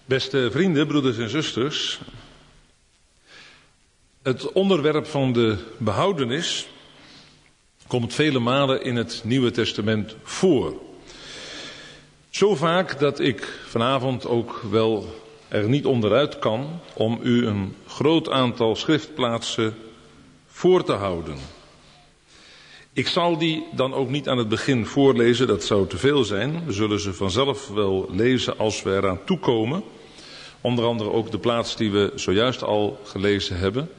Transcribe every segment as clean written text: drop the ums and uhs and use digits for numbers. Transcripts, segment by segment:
Beste vrienden, broeders en zusters. Het onderwerp van de behoudenis komt vele malen in het Nieuwe Testament voor. Zo vaak dat ik vanavond ook wel er niet onderuit kan om u een groot aantal schriftplaatsen voor te houden. Ik zal die dan ook niet aan het begin voorlezen, dat zou te veel zijn. We zullen ze vanzelf wel lezen als we eraan toekomen. Onder andere ook de plaats die we zojuist al gelezen hebben.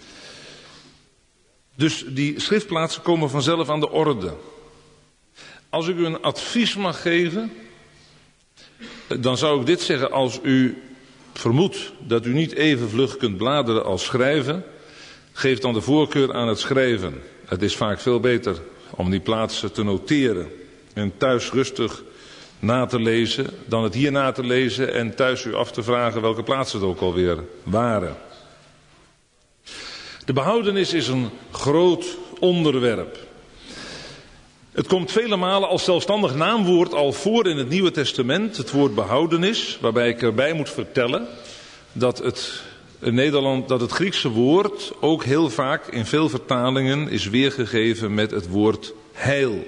Dus die schriftplaatsen komen vanzelf aan de orde. Als ik u een advies mag geven, dan zou ik dit zeggen: als u vermoedt dat u niet even vlug kunt bladeren als schrijven, geef dan de voorkeur aan het schrijven. Het is vaak veel beter om die plaatsen te noteren en thuis rustig na te lezen, dan het hier na te lezen en thuis u af te vragen welke plaatsen het ook alweer waren. De behoudenis is een groot onderwerp. Het komt vele malen als zelfstandig naamwoord al voor in het Nieuwe Testament, het woord behoudenis, waarbij ik erbij moet vertellen dat het Griekse woord ook heel vaak in veel vertalingen is weergegeven met het woord heil.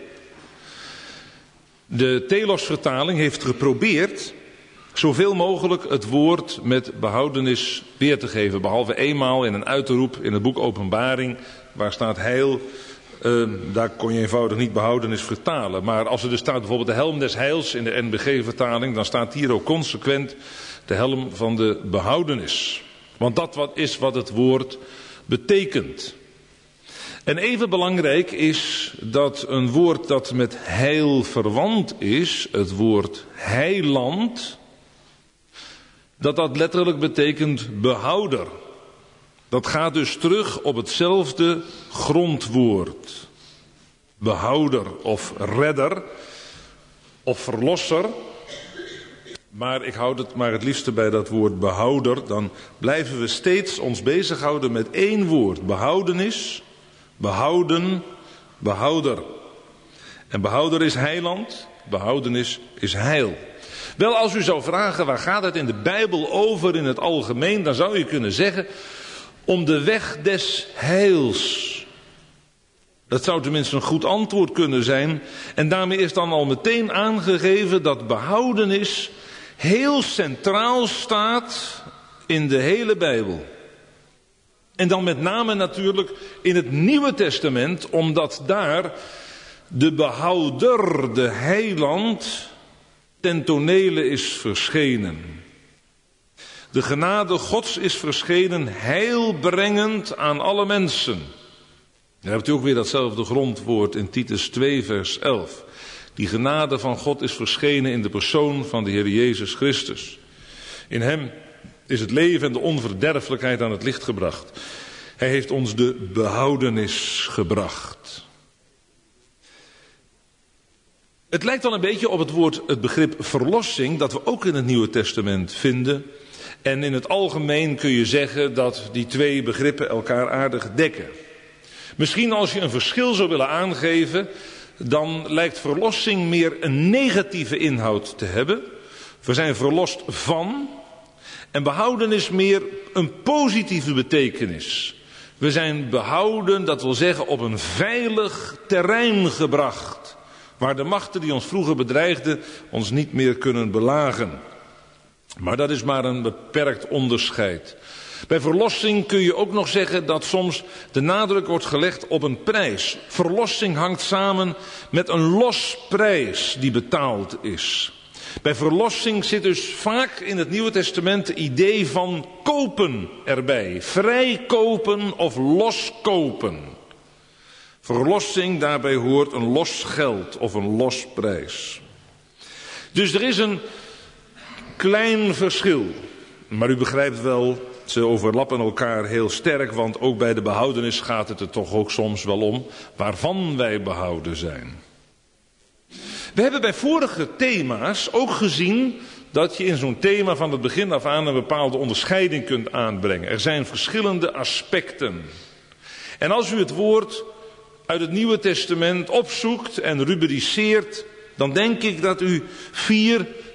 De Telos-vertaling heeft geprobeerd zoveel mogelijk het woord met behoudenis weer te geven. Behalve eenmaal in een uitroep in het boek Openbaring, waar staat heil. Daar kon je eenvoudig niet behoudenis vertalen. Maar als er dus staat bijvoorbeeld de helm des heils in de NBG-vertaling, dan staat hier ook consequent de helm van de behoudenis. Want dat is wat het woord betekent. En even belangrijk is dat een woord dat met heil verwant is, het woord heiland, dat letterlijk betekent behouder. Dat gaat dus terug op hetzelfde grondwoord. Behouder of redder of verlosser. Maar ik houd het maar het liefste bij dat woord behouder. Dan blijven we steeds ons bezighouden met één woord. Behoudenis, behouden, behouder. En behouder is heiland, behoudenis is heil. Wel, als u zou vragen waar gaat het in de Bijbel over in het algemeen, dan zou je kunnen zeggen om de weg des heils. Dat zou tenminste een goed antwoord kunnen zijn. En daarmee is dan al meteen aangegeven dat behoudenis heel centraal staat in de hele Bijbel. En dan met name natuurlijk in het Nieuwe Testament, omdat daar de behouder, de heiland, ten tonele is verschenen. De genade Gods is verschenen, heilbrengend aan alle mensen. Dan hebt u ook weer datzelfde grondwoord in Titus 2 vers 11. Die genade van God is verschenen in de persoon van de Heer Jezus Christus. In hem is het leven en de onverderfelijkheid aan het licht gebracht. Hij heeft ons de behoudenis gebracht. Het lijkt wel een beetje op het begrip verlossing dat we ook in het Nieuwe Testament vinden. En in het algemeen kun je zeggen dat die twee begrippen elkaar aardig dekken. Misschien als je een verschil zou willen aangeven, dan lijkt verlossing meer een negatieve inhoud te hebben. We zijn verlost van. En behoudenis meer een positieve betekenis. We zijn behouden, dat wil zeggen op een veilig terrein gebracht. Waar de machten die ons vroeger bedreigden ons niet meer kunnen belagen. Maar dat is maar een beperkt onderscheid. Bij verlossing kun je ook nog zeggen dat soms de nadruk wordt gelegd op een prijs. Verlossing hangt samen met een losprijs die betaald is. Bij verlossing zit dus vaak in het Nieuwe Testament het idee van kopen erbij. Vrijkopen of loskopen. Verlossing, daarbij hoort een los geld of een losprijs. Dus er is een klein verschil. Maar u begrijpt wel, ze overlappen elkaar heel sterk, want ook bij de behoudenis gaat het er toch ook soms wel om waarvan wij behouden zijn. We hebben bij vorige thema's ook gezien dat je in zo'n thema van het begin af aan een bepaalde onderscheiding kunt aanbrengen. Er zijn verschillende aspecten. En als u het woord uit het Nieuwe Testament opzoekt en rubriceert, dan denk ik dat u 4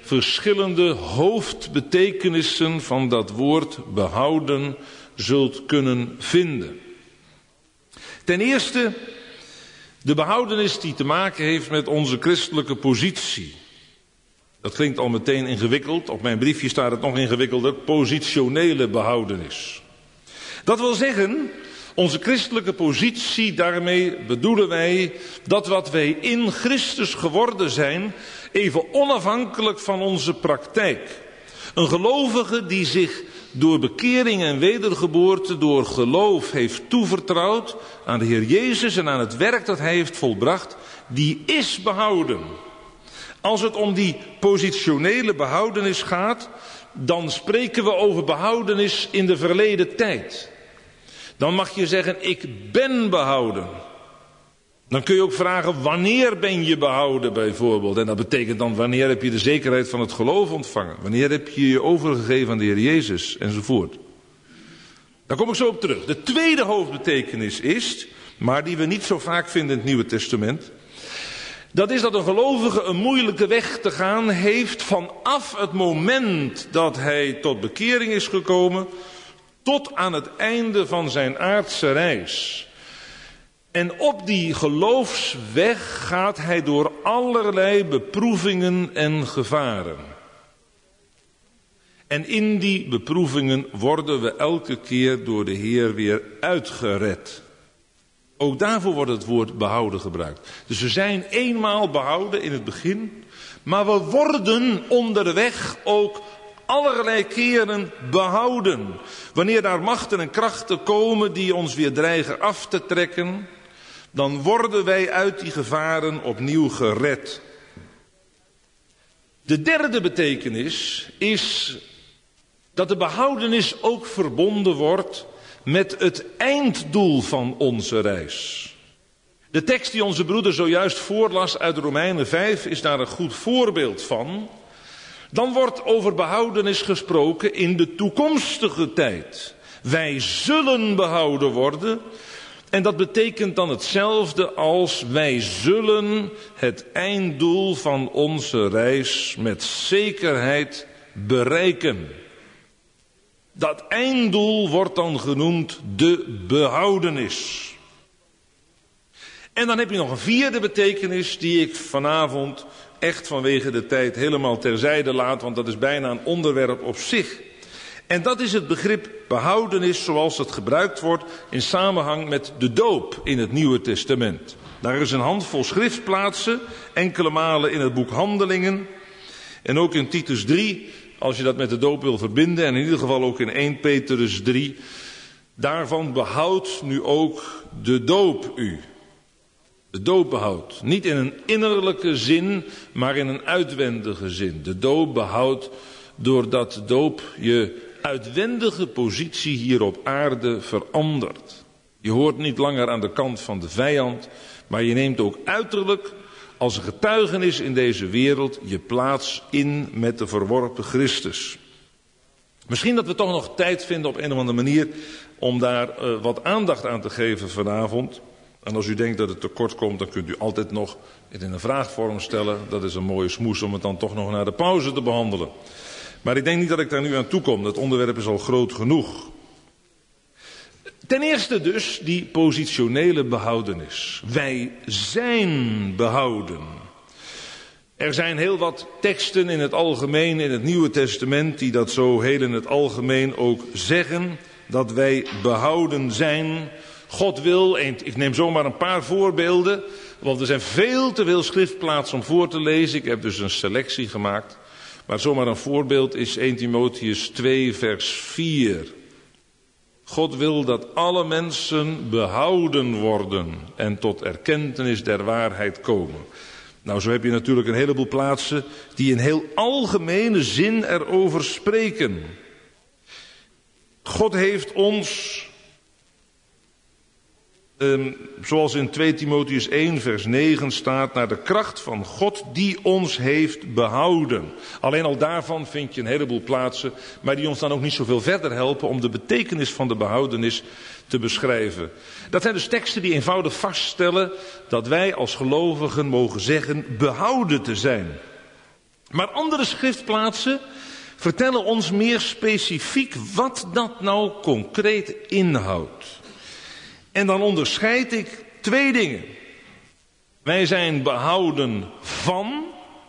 verschillende hoofdbetekenissen van dat woord behouden zult kunnen vinden. Ten eerste, de behoudenis die te maken heeft met onze christelijke positie. Dat klinkt al meteen ingewikkeld. Op mijn briefje staat het nog ingewikkelder. Positionele behoudenis. Dat wil zeggen, onze christelijke positie, daarmee bedoelen wij dat wat wij in Christus geworden zijn, even onafhankelijk van onze praktijk. Een gelovige die zich door bekering en wedergeboorte, door geloof heeft toevertrouwd aan de Heer Jezus en aan het werk dat Hij heeft volbracht, die is behouden. Als het om die positionele behoudenis gaat, dan spreken we over behoudenis in de verleden tijd. Dan mag je zeggen, ik ben behouden. Dan kun je ook vragen, wanneer ben je behouden bijvoorbeeld? En dat betekent dan, wanneer heb je de zekerheid van het geloof ontvangen? Wanneer heb je je overgegeven aan de Heer Jezus? Enzovoort. Daar kom ik zo op terug. De tweede hoofdbetekenis is, maar die we niet zo vaak vinden in het Nieuwe Testament, dat is dat een gelovige een moeilijke weg te gaan heeft vanaf het moment dat hij tot bekering is gekomen, tot aan het einde van zijn aardse reis. En op die geloofsweg gaat hij door allerlei beproevingen en gevaren. En in die beproevingen worden we elke keer door de Heer weer uitgered. Ook daarvoor wordt het woord behouden gebruikt. Dus we zijn eenmaal behouden in het begin, maar we worden onderweg ook allerlei keren behouden. Wanneer daar machten en krachten komen die ons weer dreigen af te trekken, dan worden wij uit die gevaren opnieuw gered. De derde betekenis is dat de behoudenis ook verbonden wordt met het einddoel van onze reis. De tekst die onze broeder zojuist voorlas uit Romeinen 5 is daar een goed voorbeeld van. Dan wordt over behoudenis gesproken in de toekomstige tijd. Wij zullen behouden worden. En dat betekent dan hetzelfde als wij zullen het einddoel van onze reis met zekerheid bereiken. Dat einddoel wordt dan genoemd de behoudenis. En dan heb je nog een vierde betekenis die ik vanavond echt vanwege de tijd helemaal terzijde laat, want dat is bijna een onderwerp op zich. En dat is het begrip behoudenis zoals het gebruikt wordt in samenhang met de doop in het Nieuwe Testament. Daar is een handvol schriftplaatsen, enkele malen in het boek Handelingen en ook in Titus 3, als je dat met de doop wil verbinden, en in ieder geval ook in 1 Petrus 3. Daarvan behoudt nu ook de doop u. De doop behoudt. Niet in een innerlijke zin, maar in een uitwendige zin. De doop behoudt doordat de doop je uitwendige positie hier op aarde verandert. Je hoort niet langer aan de kant van de vijand, maar je neemt ook uiterlijk als een getuigenis in deze wereld je plaats in met de verworpen Christus. Misschien dat we toch nog tijd vinden op een of andere manier om daar wat aandacht aan te geven vanavond. En als u denkt dat het tekort komt, dan kunt u altijd nog het in een vraagvorm stellen. Dat is een mooie smoes om het dan toch nog na de pauze te behandelen. Maar ik denk niet dat ik daar nu aan toe kom. Dat onderwerp is al groot genoeg. Ten eerste dus die positionele behoudenis. Wij zijn behouden. Er zijn heel wat teksten in het algemeen in het Nieuwe Testament die dat zo heel in het algemeen ook zeggen. Dat wij behouden zijn. God wil, ik neem zomaar een paar voorbeelden, want er zijn veel te veel schriftplaatsen om voor te lezen. Ik heb dus een selectie gemaakt. Maar zomaar een voorbeeld is 1 Timotheus 2 vers 4. God wil dat alle mensen behouden worden en tot erkentenis der waarheid komen. Nou, zo heb je natuurlijk een heleboel plaatsen die in heel algemene zin erover spreken. God heeft ons, zoals in 2 Timotheus 1 vers 9 staat, naar de kracht van God die ons heeft behouden. Alleen al daarvan vind je een heleboel plaatsen, maar die ons dan ook niet zoveel verder helpen om de betekenis van de behoudenis te beschrijven. Dat zijn dus teksten die eenvoudig vaststellen dat wij als gelovigen mogen zeggen behouden te zijn. Maar andere schriftplaatsen vertellen ons meer specifiek wat dat nou concreet inhoudt. En dan onderscheid ik 2 dingen. Wij zijn behouden van,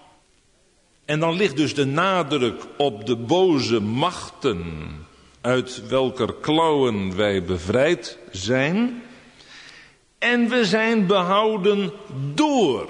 en dan ligt dus de nadruk op de boze machten uit welker klauwen wij bevrijd zijn. En we zijn behouden door.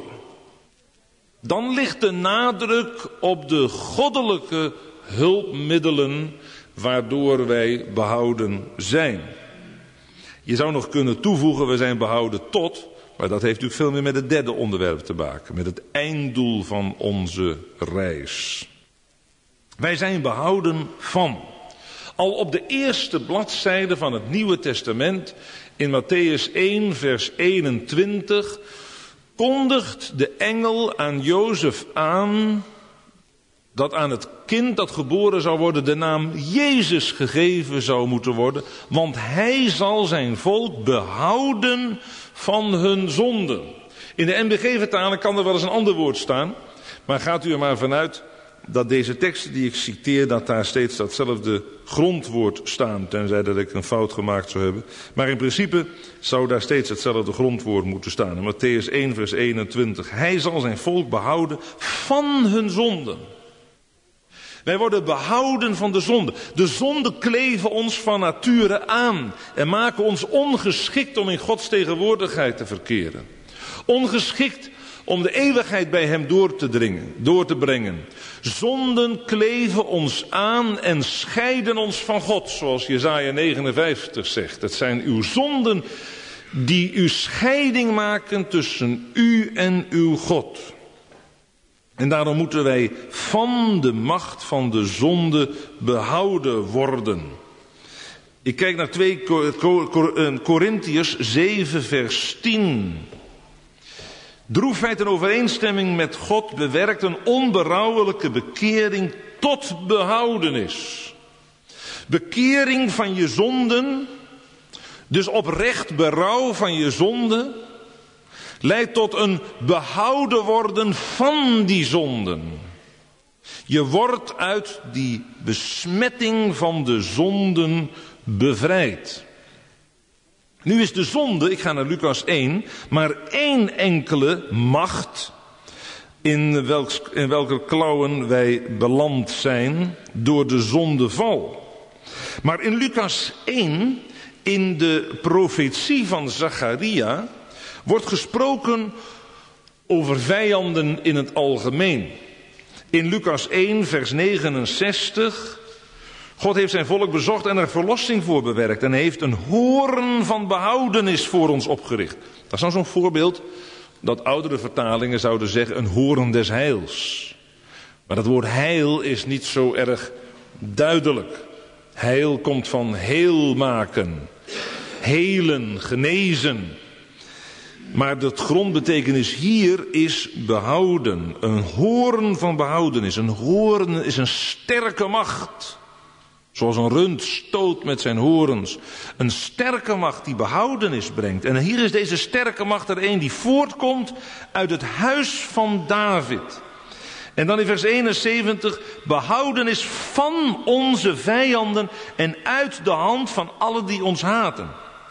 Dan ligt de nadruk op de goddelijke hulpmiddelen waardoor wij behouden zijn. Je zou nog kunnen toevoegen, we zijn behouden tot, maar dat heeft natuurlijk veel meer met het derde onderwerp te maken. Met het einddoel van onze reis. Wij zijn behouden van. Al op de eerste bladzijde van het Nieuwe Testament, in Mattheüs 1 vers 21, kondigt de engel aan Jozef aan dat aan het kind dat geboren zou worden de naam Jezus gegeven zou moeten worden, want hij zal zijn volk behouden van hun zonden. In de NBG-vertaling kan er wel eens een ander woord staan, maar gaat u er maar vanuit dat deze teksten die ik citeer, dat daar steeds datzelfde grondwoord staan, tenzij dat ik een fout gemaakt zou hebben. Maar in principe zou daar steeds hetzelfde grondwoord moeten staan. In Mattheüs 1 vers 21. Hij zal zijn volk behouden van hun zonden. Wij worden behouden van de zonde. De zonden kleven ons van nature aan en maken ons ongeschikt om in Gods tegenwoordigheid te verkeren. Ongeschikt om de eeuwigheid bij hem door te brengen. Zonden kleven ons aan en scheiden ons van God, zoals Jesaja 59 zegt. Het zijn uw zonden die uw scheiding maken tussen u en uw God. En daarom moeten wij van de macht van de zonde behouden worden. Ik kijk naar 2 Korintiërs 7 vers 10. Droefheid en overeenstemming met God bewerkt een onberouwelijke bekering tot behoudenis. Bekering van je zonden, dus oprecht berouw van je zonden, leidt tot een behouden worden van die zonden. Je wordt uit die besmetting van de zonden bevrijd. Nu is de zonde, ik ga naar Lucas 1, maar 1 enkele macht in welke klauwen wij beland zijn door de zondeval. Maar in Lucas 1, in de profetie van Zacharia, wordt gesproken over vijanden in het algemeen. In Lucas 1 vers 69... God heeft zijn volk bezocht en er verlossing voor bewerkt. En hij heeft een hoorn van behoudenis voor ons opgericht. Dat is nou zo'n voorbeeld dat oudere vertalingen zouden zeggen een hoorn des heils. Maar dat woord heil is niet zo erg duidelijk. Heil komt van heel maken. Helen, genezen. Maar de grondbetekenis hier is behouden. Een hoorn van behoudenis. Een hoorn is een sterke macht. Zoals een rund stoot met zijn horens. Een sterke macht die behoudenis brengt. En hier is deze sterke macht er een die voortkomt uit het huis van David. En dan in vers 71. Behoudenis van onze vijanden en uit de hand van allen die ons haten.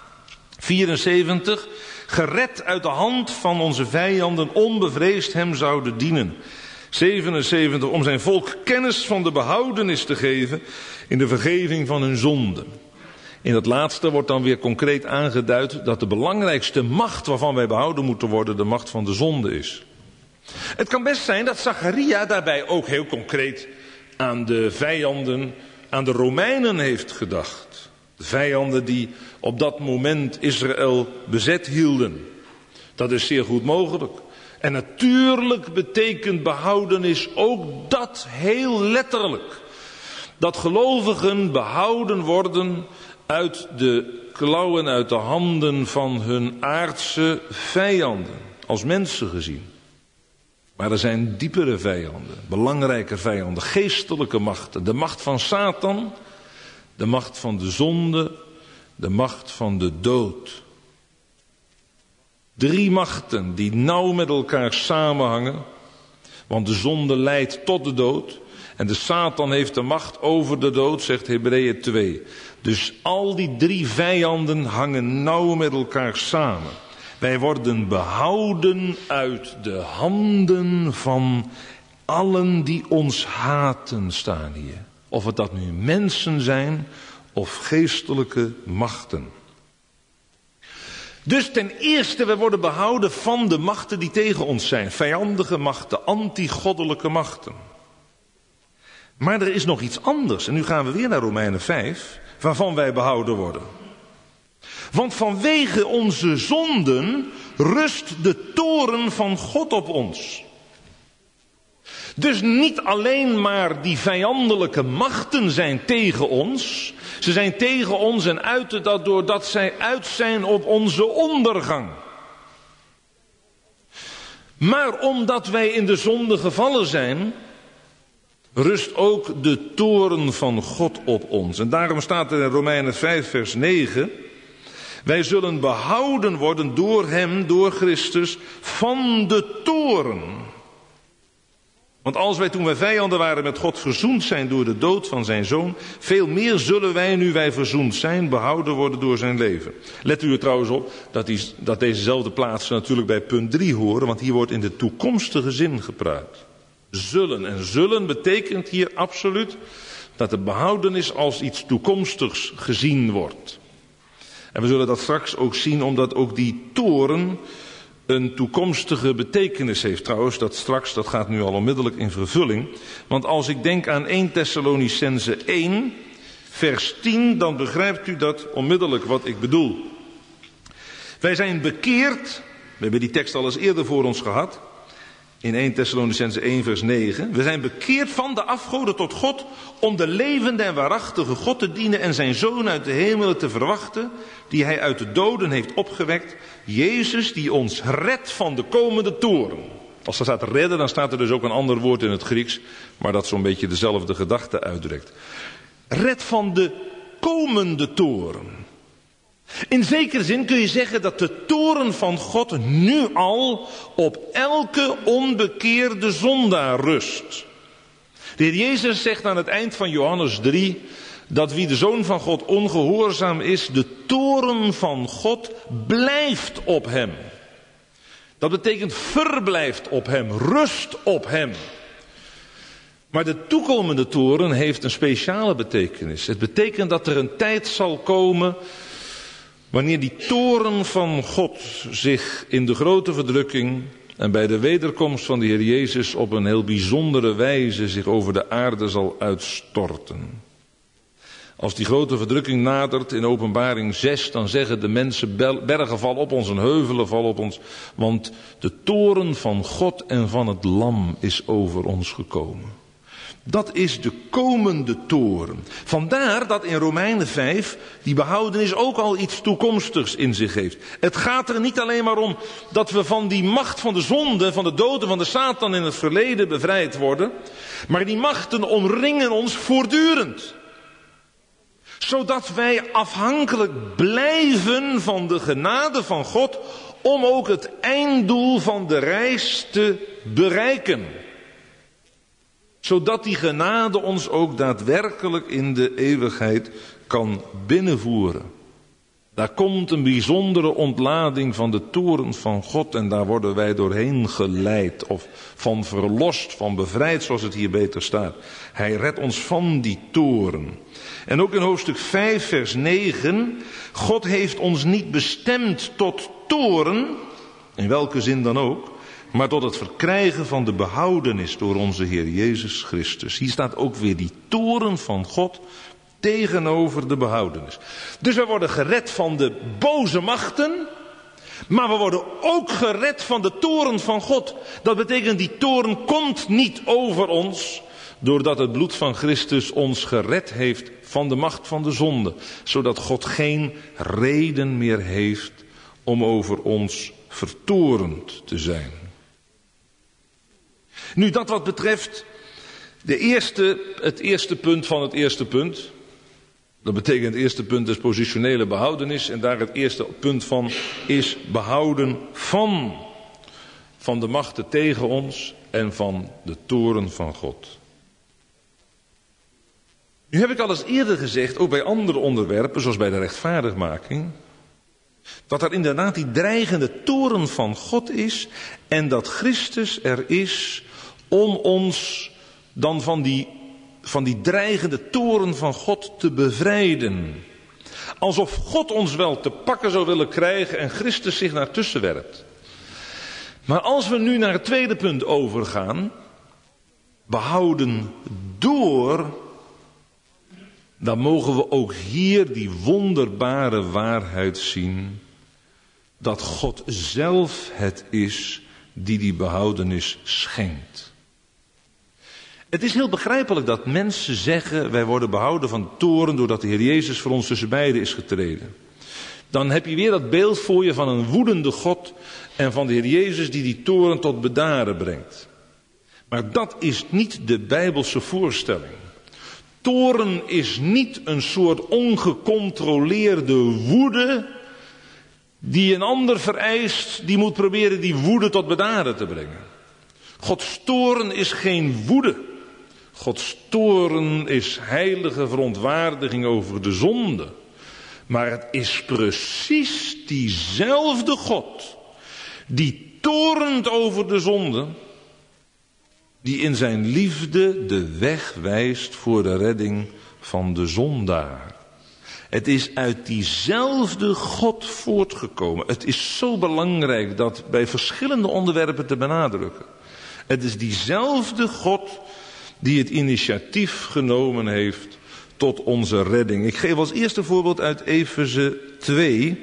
74. Gered uit de hand van onze vijanden, onbevreesd hem zouden dienen. 77. Om zijn volk kennis van de behoudenis te geven in de vergeving van hun zonden. In dat laatste wordt dan weer concreet aangeduid dat de belangrijkste macht waarvan wij behouden moeten worden de macht van de zonde is. Het kan best zijn dat Zacharia daarbij ook heel concreet aan de vijanden, aan de Romeinen heeft gedacht. De vijanden die op dat moment Israël bezet hielden. Dat is zeer goed mogelijk. En natuurlijk betekent behoudenis ook dat heel letterlijk. Dat gelovigen behouden worden uit de klauwen, uit de handen van hun aardse vijanden. Als mensen gezien. Maar er zijn diepere vijanden, belangrijke vijanden, geestelijke machten. De macht van Satan, de macht van de zonde, de macht van de dood. 3 machten die nauw met elkaar samenhangen, Want de zonde leidt tot de dood. En de Satan heeft de macht over de dood, zegt Hebreeën 2. Dus al die 3 vijanden hangen nauw met elkaar samen. Wij worden behouden uit de handen van allen die ons haten, staan hier. Of het dat nu mensen zijn of geestelijke machten. Dus ten eerste, we worden behouden van de machten die tegen ons zijn. Vijandige machten, antigoddelijke machten. Maar er is nog iets anders. En nu gaan we weer naar Romeinen 5, waarvan wij behouden worden. Want vanwege onze zonden rust de toorn van God op ons. Dus niet alleen maar die vijandelijke machten zijn tegen ons. Ze zijn tegen ons en uiten dat doordat zij uit zijn op onze ondergang. Maar omdat wij in de zonde gevallen zijn, rust ook de toorn van God op ons. En daarom staat er in Romeinen 5 vers 9... wij zullen behouden worden door hem, door Christus, van de toorn. Want als wij toen wij vijanden waren met God verzoend zijn door de dood van zijn zoon, veel meer zullen wij, nu wij verzoend zijn, behouden worden door zijn leven. Let u er trouwens op dat dezezelfde plaatsen natuurlijk bij punt 3 horen, want hier wordt in de toekomstige zin gepraat. Zullen. En zullen betekent hier absoluut dat de behoudenis als iets toekomstigs gezien wordt. En we zullen dat straks ook zien, omdat ook die toorn een toekomstige betekenis heeft. Trouwens, dat gaat nu al onmiddellijk in vervulling. Want als ik denk aan 1 Thessalonicense 1, vers 10, dan begrijpt u dat onmiddellijk wat ik bedoel. Wij zijn bekeerd, we hebben die tekst al eens eerder voor ons gehad, in 1 Thessalonicense 1 vers 9. We zijn bekeerd van de afgoden tot God om de levende en waarachtige God te dienen en zijn Zoon uit de hemelen te verwachten, die hij uit de doden heeft opgewekt. Jezus die ons redt van de komende toorn. Als er staat redden, dan staat er dus ook een ander woord in het Grieks, maar dat zo'n beetje dezelfde gedachte uitdrukt. Red van de komende toorn. In zekere zin kun je zeggen dat de toorn van God nu al op elke onbekeerde zondaar rust. De Heer Jezus zegt aan het eind van Johannes 3... dat wie de Zoon van God ongehoorzaam is, de toorn van God blijft op hem. Dat betekent verblijft op hem, rust op hem. Maar de toekomende toorn heeft een speciale betekenis. Het betekent dat er een tijd zal komen wanneer die toorn van God zich in de grote verdrukking en bij de wederkomst van de Heer Jezus op een heel bijzondere wijze zich over de aarde zal uitstorten. Als die grote verdrukking nadert in Openbaring 6, dan zeggen de mensen, bergen val op ons en heuvelen val op ons. Want de toorn van God en van het Lam is over ons gekomen. Dat is de komende toorn. Vandaar dat in Romeinen 5 die behoudenis ook al iets toekomstigs in zich heeft. Het gaat er niet alleen maar om dat we van die macht van de zonde, van de dood en van de Satan in het verleden bevrijd worden. Maar die machten omringen ons voortdurend. Zodat wij afhankelijk blijven van de genade van God om ook het einddoel van de reis te bereiken. Zodat die genade ons ook daadwerkelijk in de eeuwigheid kan binnenvoeren. Daar komt een bijzondere ontlading van de toorn van God en daar worden wij doorheen geleid of van verlost, van bevrijd zoals het hier beter staat. Hij redt ons van die toorn. En ook in hoofdstuk 5 vers 9, God heeft ons niet bestemd tot toorn, in welke zin dan ook, maar tot het verkrijgen van de behoudenis door onze Heer Jezus Christus. Hier staat ook weer die toorn van God tegenover de behoudenis. Dus we worden gered van de boze machten, maar we worden ook gered van de toorn van God. Dat betekent die toorn komt niet over ons, doordat het bloed van Christus ons gered heeft van de macht van de zonde. Zodat God geen reden meer heeft om over ons vertoornd te zijn. Nu dat wat betreft het eerste punt van het eerste punt. Dat betekent het eerste punt is positionele behoudenis. En daar het eerste punt van is behouden van de machten tegen ons. en van de toorn van God. Nu heb ik al eens eerder gezegd, ook bij andere onderwerpen, zoals bij de rechtvaardigmaking, dat er inderdaad die dreigende toorn van God is en dat Christus er is om ons dan van die dreigende toorn van God te bevrijden. Alsof God ons wel te pakken zou willen krijgen en Christus zich daartussen werpt. Maar als we nu naar het tweede punt overgaan, behouden door, dan mogen we ook hier die wonderbare waarheid zien, dat God zelf het is die behoudenis schenkt. Het is heel begrijpelijk dat mensen zeggen, wij worden behouden van de toorn doordat de Heer Jezus voor ons tussen beiden is getreden. Dan heb je weer dat beeld voor je van een woedende God en van de Heer Jezus die toorn tot bedaren brengt. Maar dat is niet de Bijbelse voorstelling. Toorn is niet een soort ongecontroleerde woede die een ander vereist, die moet proberen die woede tot bedaren te brengen. Gods toorn is geen woede. Gods toorn is heilige verontwaardiging over de zonde. Maar het is precies diezelfde God die toornt over de zonde, die in zijn liefde de weg wijst voor de redding van de zondaar. Het is uit diezelfde God voortgekomen. Het is zo belangrijk dat bij verschillende onderwerpen te benadrukken. Het is diezelfde God die het initiatief genomen heeft tot onze redding. Ik geef als eerste voorbeeld uit Efeze 2.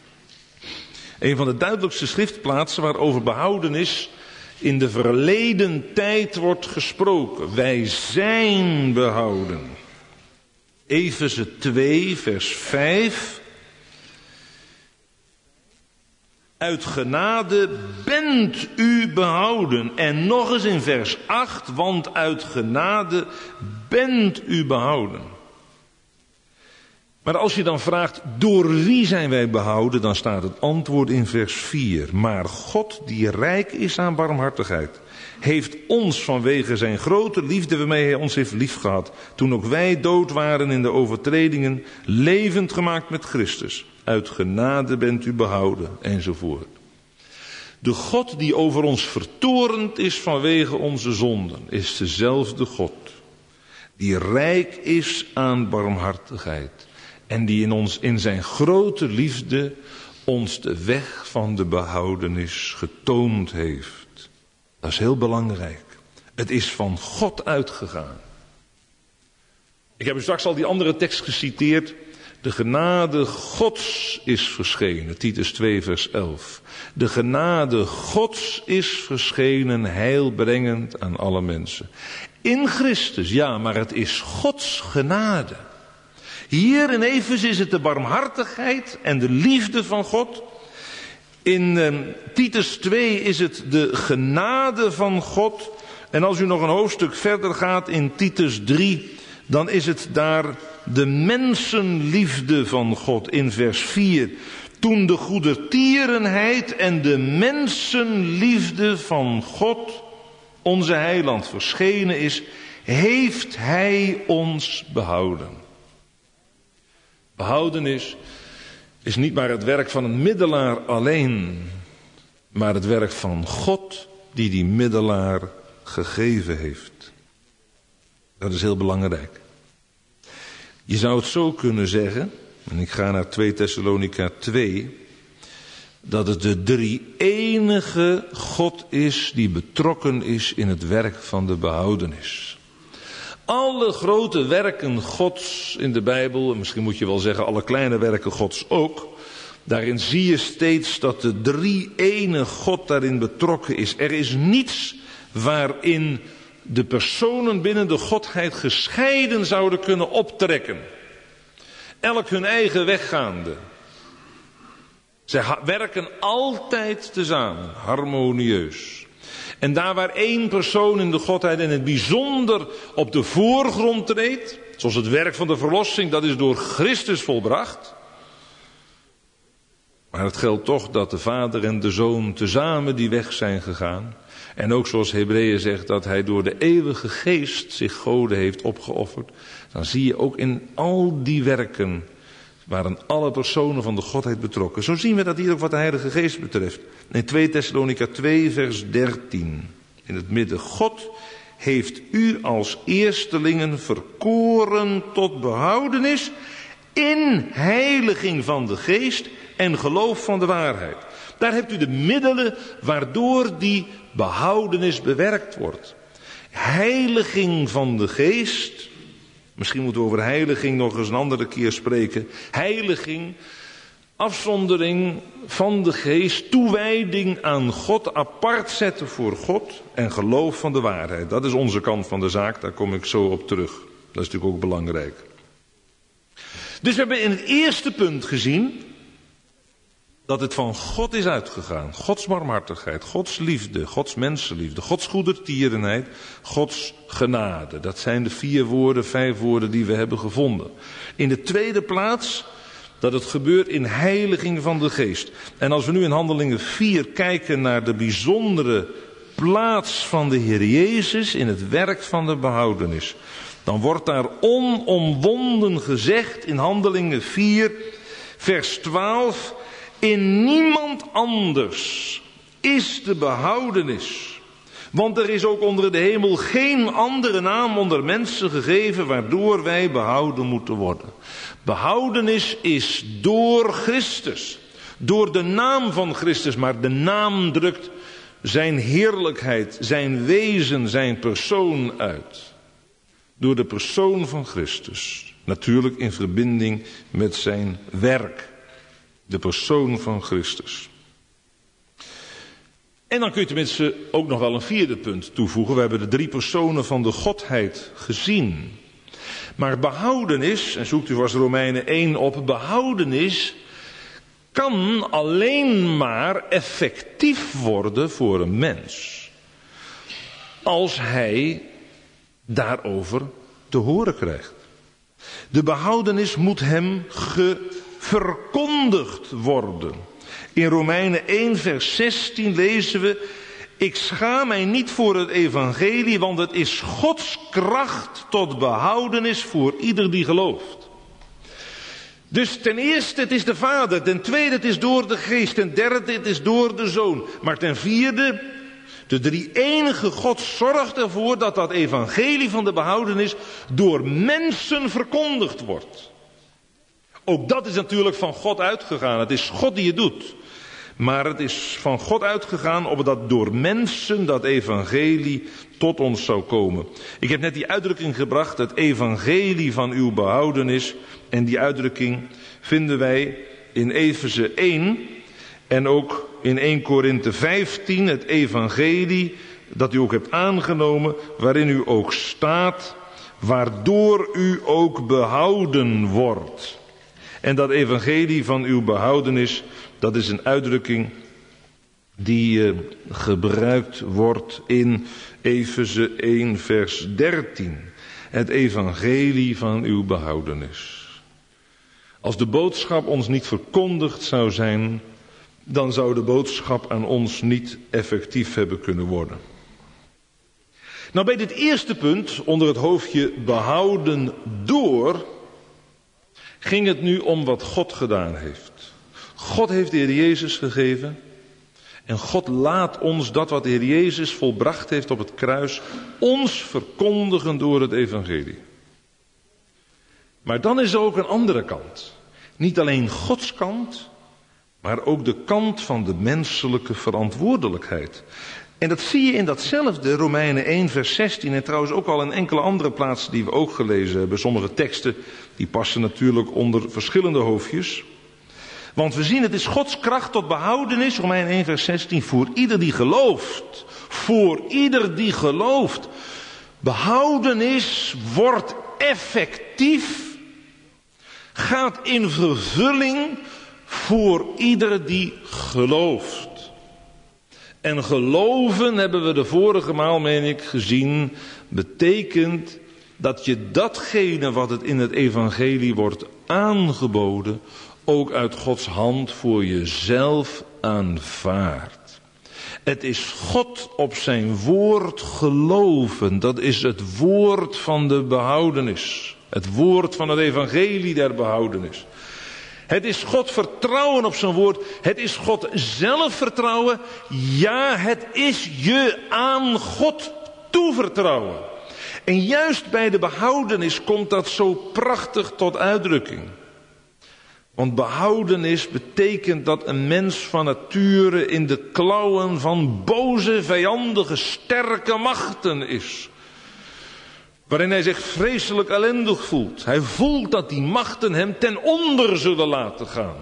Een van de duidelijkste schriftplaatsen waarover behoudenis in de verleden tijd wordt gesproken. Wij zijn behouden. Efeze 2 vers 5. Uit genade bent u behouden. En nog eens in vers 8, want uit genade bent u behouden. Maar als je dan vraagt, door wie zijn wij behouden? Dan staat het antwoord in vers 4. Maar God, die rijk is aan barmhartigheid, heeft ons vanwege zijn grote liefde waarmee hij ons heeft liefgehad, toen ook wij dood waren in de overtredingen, levend gemaakt met Christus. Uit genade bent u behouden, enzovoort. De God die over ons vertorend is vanwege onze zonden, is dezelfde God die rijk is aan barmhartigheid en die in zijn grote liefde ons de weg van de behoudenis getoond heeft. Dat is heel belangrijk. Het is van God uitgegaan. Ik heb u straks al die andere tekst geciteerd. De genade Gods is verschenen. Titus 2 vers 11. De genade Gods is verschenen, heilbrengend aan alle mensen. In Christus, ja, maar het is Gods genade. Hier in Efeze is het de barmhartigheid en de liefde van God. In Titus 2 is het de genade van God. En als u nog een hoofdstuk verder gaat in Titus 3, dan is het daar de mensenliefde van God in vers 4. Toen de goedertierenheid en de mensenliefde van God, onze heiland, verschenen is, heeft hij ons behouden. Behoudenis is niet maar het werk van een middelaar alleen, maar het werk van God die middelaar gegeven heeft. Dat is heel belangrijk. Je zou het zo kunnen zeggen, en ik ga naar 2 Thessalonica 2, dat het de drie-enige God is die betrokken is in het werk van de behoudenis. Alle grote werken Gods in de Bijbel, en misschien moet je wel zeggen alle kleine werken Gods ook, daarin zie je steeds dat de drie-ene God daarin betrokken is. Er is niets waarin de personen binnen de Godheid gescheiden zouden kunnen optrekken. Elk hun eigen weg gaande. Zij werken altijd tezamen, harmonieus. En daar waar één persoon in de Godheid in het bijzonder op de voorgrond treedt, zoals het werk van de verlossing, dat is door Christus volbracht. Maar het geldt toch dat de Vader en de Zoon tezamen die weg zijn gegaan. En ook zoals Hebreeën zegt dat hij door de eeuwige geest zich Gode heeft opgeofferd. Dan zie je ook in al die werken waren alle personen van de Godheid betrokken. Zo zien we dat hier ook wat de Heilige Geest betreft. In 2 Thessalonica 2 vers 13. In het midden. God heeft u als eerstelingen verkoren tot behoudenis in heiliging van de geest en geloof van de waarheid. Daar hebt u de middelen waardoor die behoudenis bewerkt wordt. Heiliging van de geest. Misschien moeten we over heiliging nog eens een andere keer spreken. Heiliging, afzondering van de geest, toewijding aan God, apart zetten voor God en geloof van de waarheid. Dat is onze kant van de zaak, daar kom ik zo op terug. Dat is natuurlijk ook belangrijk. Dus we hebben in het eerste punt gezien dat het van God is uitgegaan. Gods barmhartigheid, Gods liefde, Gods mensenliefde, Gods goedertierenheid, Gods genade. Dat zijn de 5 woorden die we hebben gevonden. In de tweede plaats dat het gebeurt in heiliging van de geest. En als we nu in Handelingen 4 kijken naar de bijzondere plaats van de Heer Jezus in het werk van de behoudenis, dan wordt daar onomwonden gezegd in Handelingen 4 vers 12... In niemand anders is de behoudenis. Want er is ook onder de hemel geen andere naam onder mensen gegeven waardoor wij behouden moeten worden. Behoudenis is door Christus. Door de naam van Christus. Maar de naam drukt zijn heerlijkheid, zijn wezen, zijn persoon uit. Door de persoon van Christus. Natuurlijk in verbinding met zijn werk. De persoon van Christus. En dan kun je tenminste ook nog wel een vierde punt toevoegen. We hebben de 3 personen van de Godheid gezien. Maar behoudenis, en zoekt u vast Romeinen 1 op, behoudenis kan alleen maar effectief worden voor een mens als hij daarover te horen krijgt. De behoudenis moet hem verkondigd worden. In Romeinen 1 vers 16 lezen we: ik schaam mij niet voor het evangelie, want het is Gods kracht tot behoudenis voor ieder die gelooft. Dus ten eerste, het is de Vader. Ten tweede, het is door de Geest. Ten derde, het is door de Zoon. Maar ten vierde, de drie-enige God zorgt ervoor dat dat evangelie van de behoudenis door mensen verkondigd wordt. Ook dat is natuurlijk van God uitgegaan. Het is God die het doet. Maar het is van God uitgegaan opdat door mensen dat evangelie tot ons zou komen. Ik heb net die uitdrukking gebracht, het evangelie van uw behoudenis. En die uitdrukking vinden wij in Efeze 1 en ook in 1 Korinthe 15, het evangelie dat u ook hebt aangenomen, waarin u ook staat, waardoor u ook behouden wordt. En dat evangelie van uw behoudenis, dat is een uitdrukking die gebruikt wordt in Efeze 1 vers 13. Het evangelie van uw behoudenis. Als de boodschap ons niet verkondigd zou zijn, dan zou de boodschap aan ons niet effectief hebben kunnen worden. Nou, bij dit eerste punt, onder het hoofdje behouden door, ging het nu om wat God gedaan heeft. God heeft de Heer Jezus gegeven. En God laat ons dat wat de Heer Jezus volbracht heeft op het kruis, ons verkondigen door het evangelie. Maar dan is er ook een andere kant. Niet alleen Gods kant, maar ook de kant van de menselijke verantwoordelijkheid. En dat zie je in datzelfde Romeinen 1 vers 16 en trouwens ook al in enkele andere plaatsen die we ook gelezen hebben. Sommige teksten die passen natuurlijk onder verschillende hoofdjes. Want we zien het is Gods kracht tot behoudenis, Romeinen 1 vers 16, voor ieder die gelooft. Voor ieder die gelooft. Behoudenis wordt effectief, gaat in vervulling voor ieder die gelooft. En geloven, hebben we de vorige maal, meen ik, gezien, betekent dat je datgene wat het in het evangelie wordt aangeboden, ook uit Gods hand voor jezelf aanvaardt. Het is God op zijn woord geloven. Dat is het woord van de behoudenis. Het woord van het evangelie der behoudenis. Het is God vertrouwen op zijn woord. Het is God zelf vertrouwen. Ja, het is je aan God toevertrouwen. En juist bij de behoudenis komt dat zo prachtig tot uitdrukking. Want behoudenis betekent dat een mens van nature in de klauwen van boze, vijandige, sterke machten is. Waarin hij zich vreselijk ellendig voelt. Hij voelt dat die machten hem ten onder zullen laten gaan.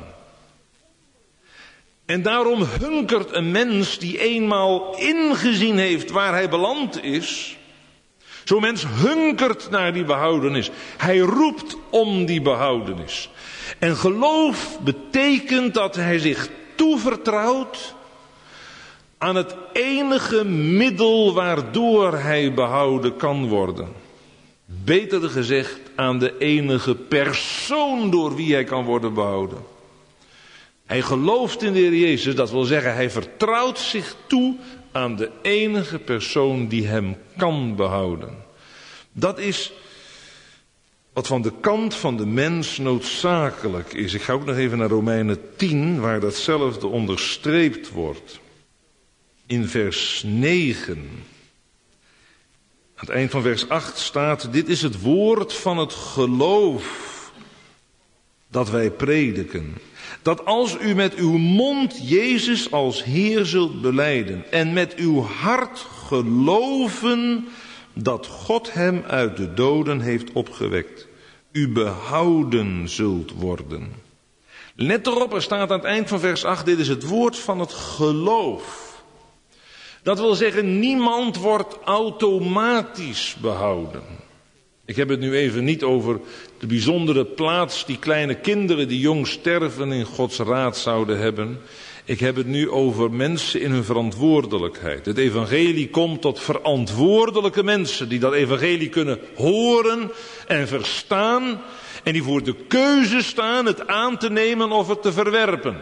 En daarom hunkert een mens die eenmaal ingezien heeft waar hij beland is. Zo'n mens hunkert naar die behoudenis. Hij roept om die behoudenis. En geloof betekent dat hij zich toevertrouwt aan het enige middel waardoor hij behouden kan worden. Beter gezegd, aan de enige persoon door wie hij kan worden behouden. Hij gelooft in de Heer Jezus, dat wil zeggen, hij vertrouwt zich toe aan de enige persoon die hem kan behouden. Dat is wat van de kant van de mens noodzakelijk is. Ik ga ook nog even naar Romeinen 10, waar datzelfde onderstreept wordt. In vers 9. Aan het eind van vers 8 staat: dit is het woord van het geloof dat wij prediken. Dat als u met uw mond Jezus als Heer zult belijden en met uw hart geloven dat God hem uit de doden heeft opgewekt, u behouden zult worden. Let erop, er staat aan het eind van vers 8, dit is het woord van het geloof. Dat wil zeggen, niemand wordt automatisch behouden. Ik heb het nu even niet over de bijzondere plaats die kleine kinderen die jong sterven in Gods raad zouden hebben. Ik heb het nu over mensen in hun verantwoordelijkheid. Het evangelie komt tot verantwoordelijke mensen die dat evangelie kunnen horen en verstaan. En die voor de keuze staan het aan te nemen of het te verwerpen.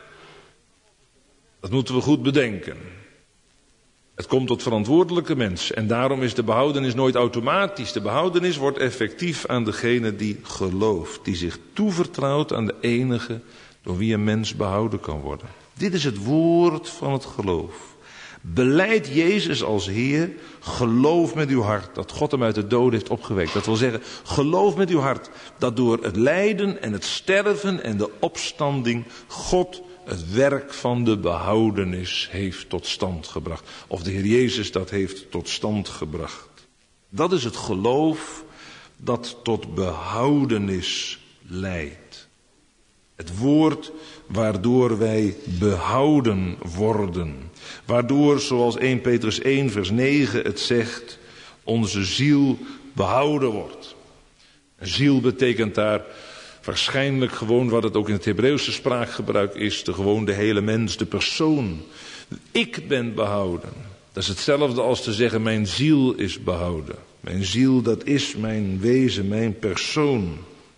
Dat moeten we goed bedenken. Het komt tot verantwoordelijke mensen. En daarom is de behoudenis nooit automatisch. De behoudenis wordt effectief aan degene die gelooft. Die zich toevertrouwt aan de enige door wie een mens behouden kan worden. Dit is het woord van het geloof. Belijd Jezus als Heer. Geloof met uw hart dat God hem uit de dood heeft opgewekt. Dat wil zeggen, geloof met uw hart dat door het lijden en het sterven en de opstanding God het werk van de behoudenis heeft tot stand gebracht. Of de Heer Jezus dat heeft tot stand gebracht. Dat is het geloof dat tot behoudenis leidt. Het woord waardoor wij behouden worden. Waardoor, zoals 1 Petrus 1 vers 9 het zegt, onze ziel behouden wordt. Een ziel betekent daar waarschijnlijk gewoon wat het ook in het Hebreeuwse spraakgebruik is. Gewoon de hele mens, de persoon. Ik ben behouden. Dat is hetzelfde als te zeggen mijn ziel is behouden. Mijn ziel, dat is mijn wezen, mijn persoon.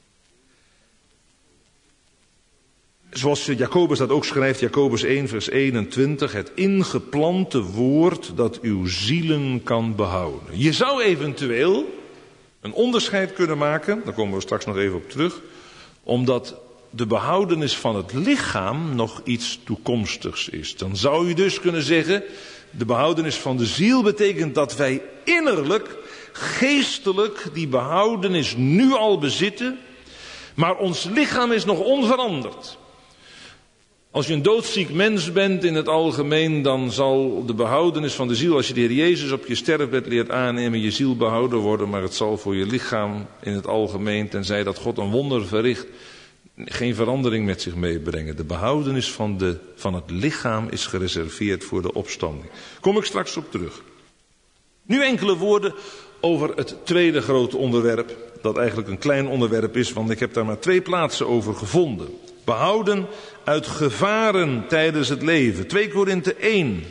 Zoals Jacobus dat ook schrijft, Jacobus 1 vers 21. Het ingeplante woord dat uw zielen kan behouden. Je zou eventueel een onderscheid kunnen maken, daar komen we straks nog even op terug, omdat de behoudenis van het lichaam nog iets toekomstigs is. Dan zou je dus kunnen zeggen, de behoudenis van de ziel betekent dat wij innerlijk, geestelijk die behoudenis nu al bezitten, maar ons lichaam is nog onveranderd. Als je een doodziek mens bent in het algemeen, dan zal de behoudenis van de ziel, als je de Heer Jezus op je sterfbed leert aannemen, je ziel behouden worden, maar het zal voor je lichaam in het algemeen, tenzij dat God een wonder verricht, geen verandering met zich meebrengen. De behoudenis van het lichaam is gereserveerd voor de opstanding. Kom ik straks op terug. Nu enkele woorden over het tweede grote onderwerp, dat eigenlijk een klein onderwerp is, want ik heb daar maar 2 plaatsen over gevonden. Behouden uit gevaren tijdens het leven. 2 Korinthe 1.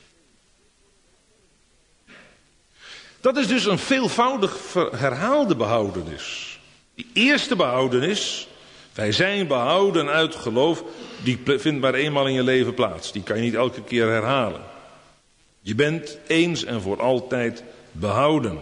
Dat is dus een veelvoudig herhaalde behoudenis. Die eerste behoudenis, wij zijn behouden uit geloof, die vindt maar eenmaal in je leven plaats. Die kan je niet elke keer herhalen. Je bent eens en voor altijd behouden.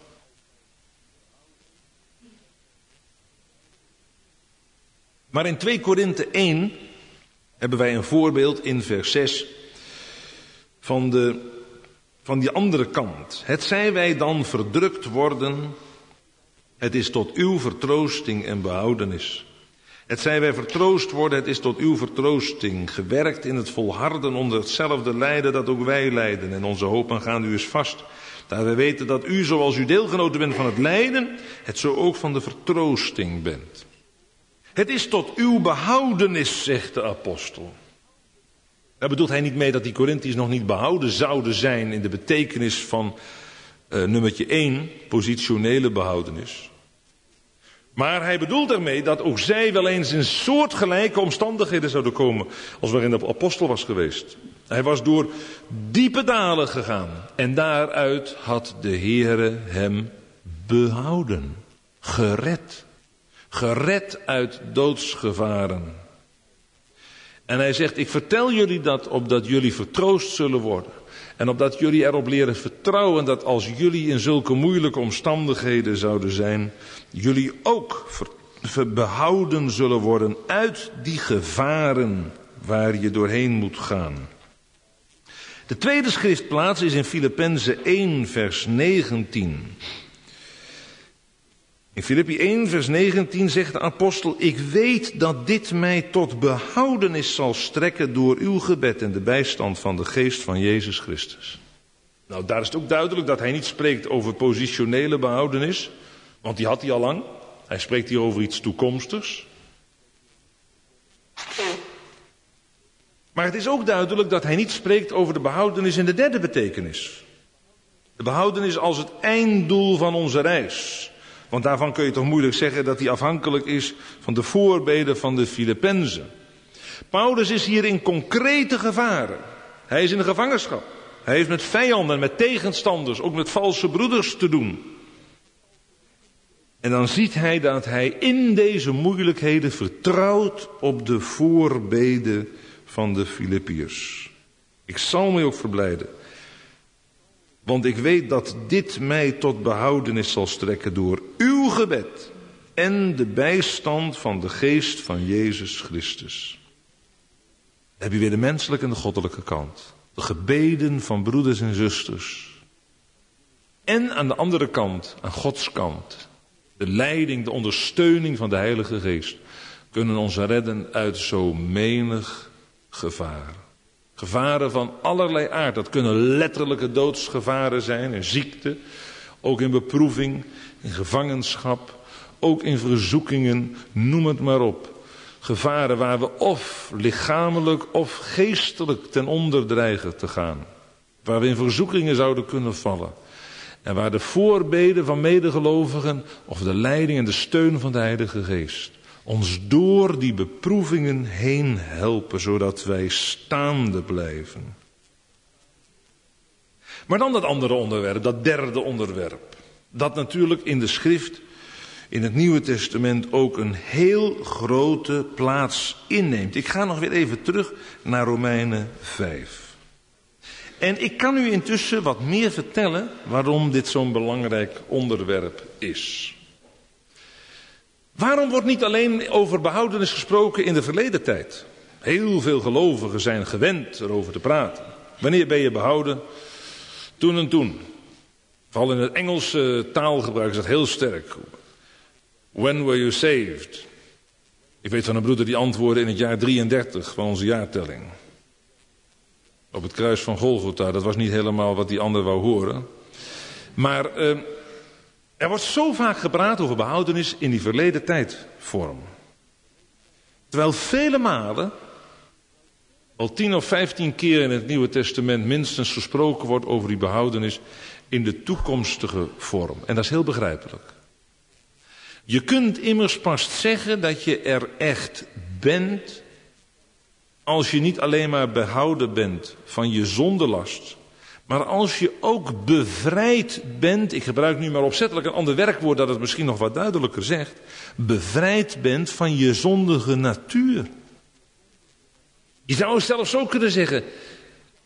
Maar in 2 Korinthe 1 hebben wij een voorbeeld in vers 6 van die andere kant. Het zij wij dan verdrukt worden, het is tot uw vertroosting en behoudenis. Het zij wij vertroost worden, het is tot uw vertroosting. Gewerkt in het volharden onder hetzelfde lijden dat ook wij lijden. En onze hoop aangaande u is vast. Daar wij weten dat u, zoals u deelgenoten bent van het lijden, het zo ook van de vertroosting bent. Het is tot uw behoudenis, zegt de apostel. Daar bedoelt hij niet mee dat die Korinthiërs nog niet behouden zouden zijn in de betekenis van nummertje 1, positionele behoudenis. Maar hij bedoelt daarmee dat ook zij wel eens in soortgelijke omstandigheden zouden komen als waarin de apostel was geweest. Hij was door diepe dalen gegaan en daaruit had de Heere hem behouden, gered. Gered uit doodsgevaren. En hij zegt, ik vertel jullie dat opdat jullie vertroost zullen worden. En opdat jullie erop leren vertrouwen dat als jullie in zulke moeilijke omstandigheden zouden zijn, jullie ook behouden zullen worden uit die gevaren waar je doorheen moet gaan. De tweede schriftplaats is in Filippenzen 1 vers 19. In Filippi 1 vers 19 zegt de apostel, ik weet dat dit mij tot behoudenis zal strekken door uw gebed en de bijstand van de geest van Jezus Christus. Nou, daar is het ook duidelijk dat hij niet spreekt over positionele behoudenis, want die had hij al lang. Hij spreekt hier over iets toekomstigs. Maar het is ook duidelijk dat hij niet spreekt over de behoudenis in de derde betekenis. De behoudenis als het einddoel van onze reis. Want daarvan kun je toch moeilijk zeggen dat hij afhankelijk is van de voorbeden van de Filippenzen. Paulus is hier in concrete gevaren. Hij is in de gevangenschap. Hij heeft met vijanden, met tegenstanders, ook met valse broeders te doen. En dan ziet hij dat hij in deze moeilijkheden vertrouwt op de voorbeden van de Filippiërs. Ik zal mij ook verblijden. Want ik weet dat dit mij tot behoudenis zal strekken door uw gebed en de bijstand van de geest van Jezus Christus. Dan heb je weer de menselijke en de goddelijke kant. De gebeden van broeders en zusters. En aan de andere kant, aan Gods kant, de leiding, de ondersteuning van de Heilige Geest kunnen ons redden uit zo menig gevaar. Gevaren van allerlei aard. Dat kunnen letterlijke doodsgevaren zijn, in ziekte, ook in beproeving, in gevangenschap, ook in verzoekingen, noem het maar op. Gevaren waar we of lichamelijk of geestelijk ten onder dreigen te gaan. Waar we in verzoekingen zouden kunnen vallen. En waar de voorbeden van medegelovigen of de leiding en de steun van de Heilige Geest ons door die beproevingen heen helpen, zodat wij staande blijven. Maar dan dat andere onderwerp, dat derde onderwerp. Dat natuurlijk in de schrift, in het Nieuwe Testament ook een heel grote plaats inneemt. Ik ga nog weer even terug naar Romeinen 5. En ik kan u intussen wat meer vertellen waarom dit zo'n belangrijk onderwerp is. Waarom wordt niet alleen over behoudenis gesproken in de verleden tijd? Heel veel gelovigen zijn gewend erover te praten. Wanneer ben je behouden? Toen en toen. Vooral in het Engelse taalgebruik is dat heel sterk. When were you saved? Ik weet van een broeder die antwoordde in het jaar 33 van onze jaartelling. Op het kruis van Golgotha, dat was niet helemaal wat die ander wou horen. Maar er wordt zo vaak gepraat over behoudenis in die verleden tijdvorm. Terwijl vele malen, al 10 of 15 keer in het Nieuwe Testament minstens gesproken wordt over die behoudenis in de toekomstige vorm. En dat is heel begrijpelijk. Je kunt immers pas zeggen dat je er echt bent als je niet alleen maar behouden bent van je zondelast, maar als je ook bevrijd bent, ik gebruik nu maar opzettelijk een ander werkwoord dat het misschien nog wat duidelijker zegt, bevrijd bent van je zondige natuur. Je zou zelfs zo kunnen zeggen,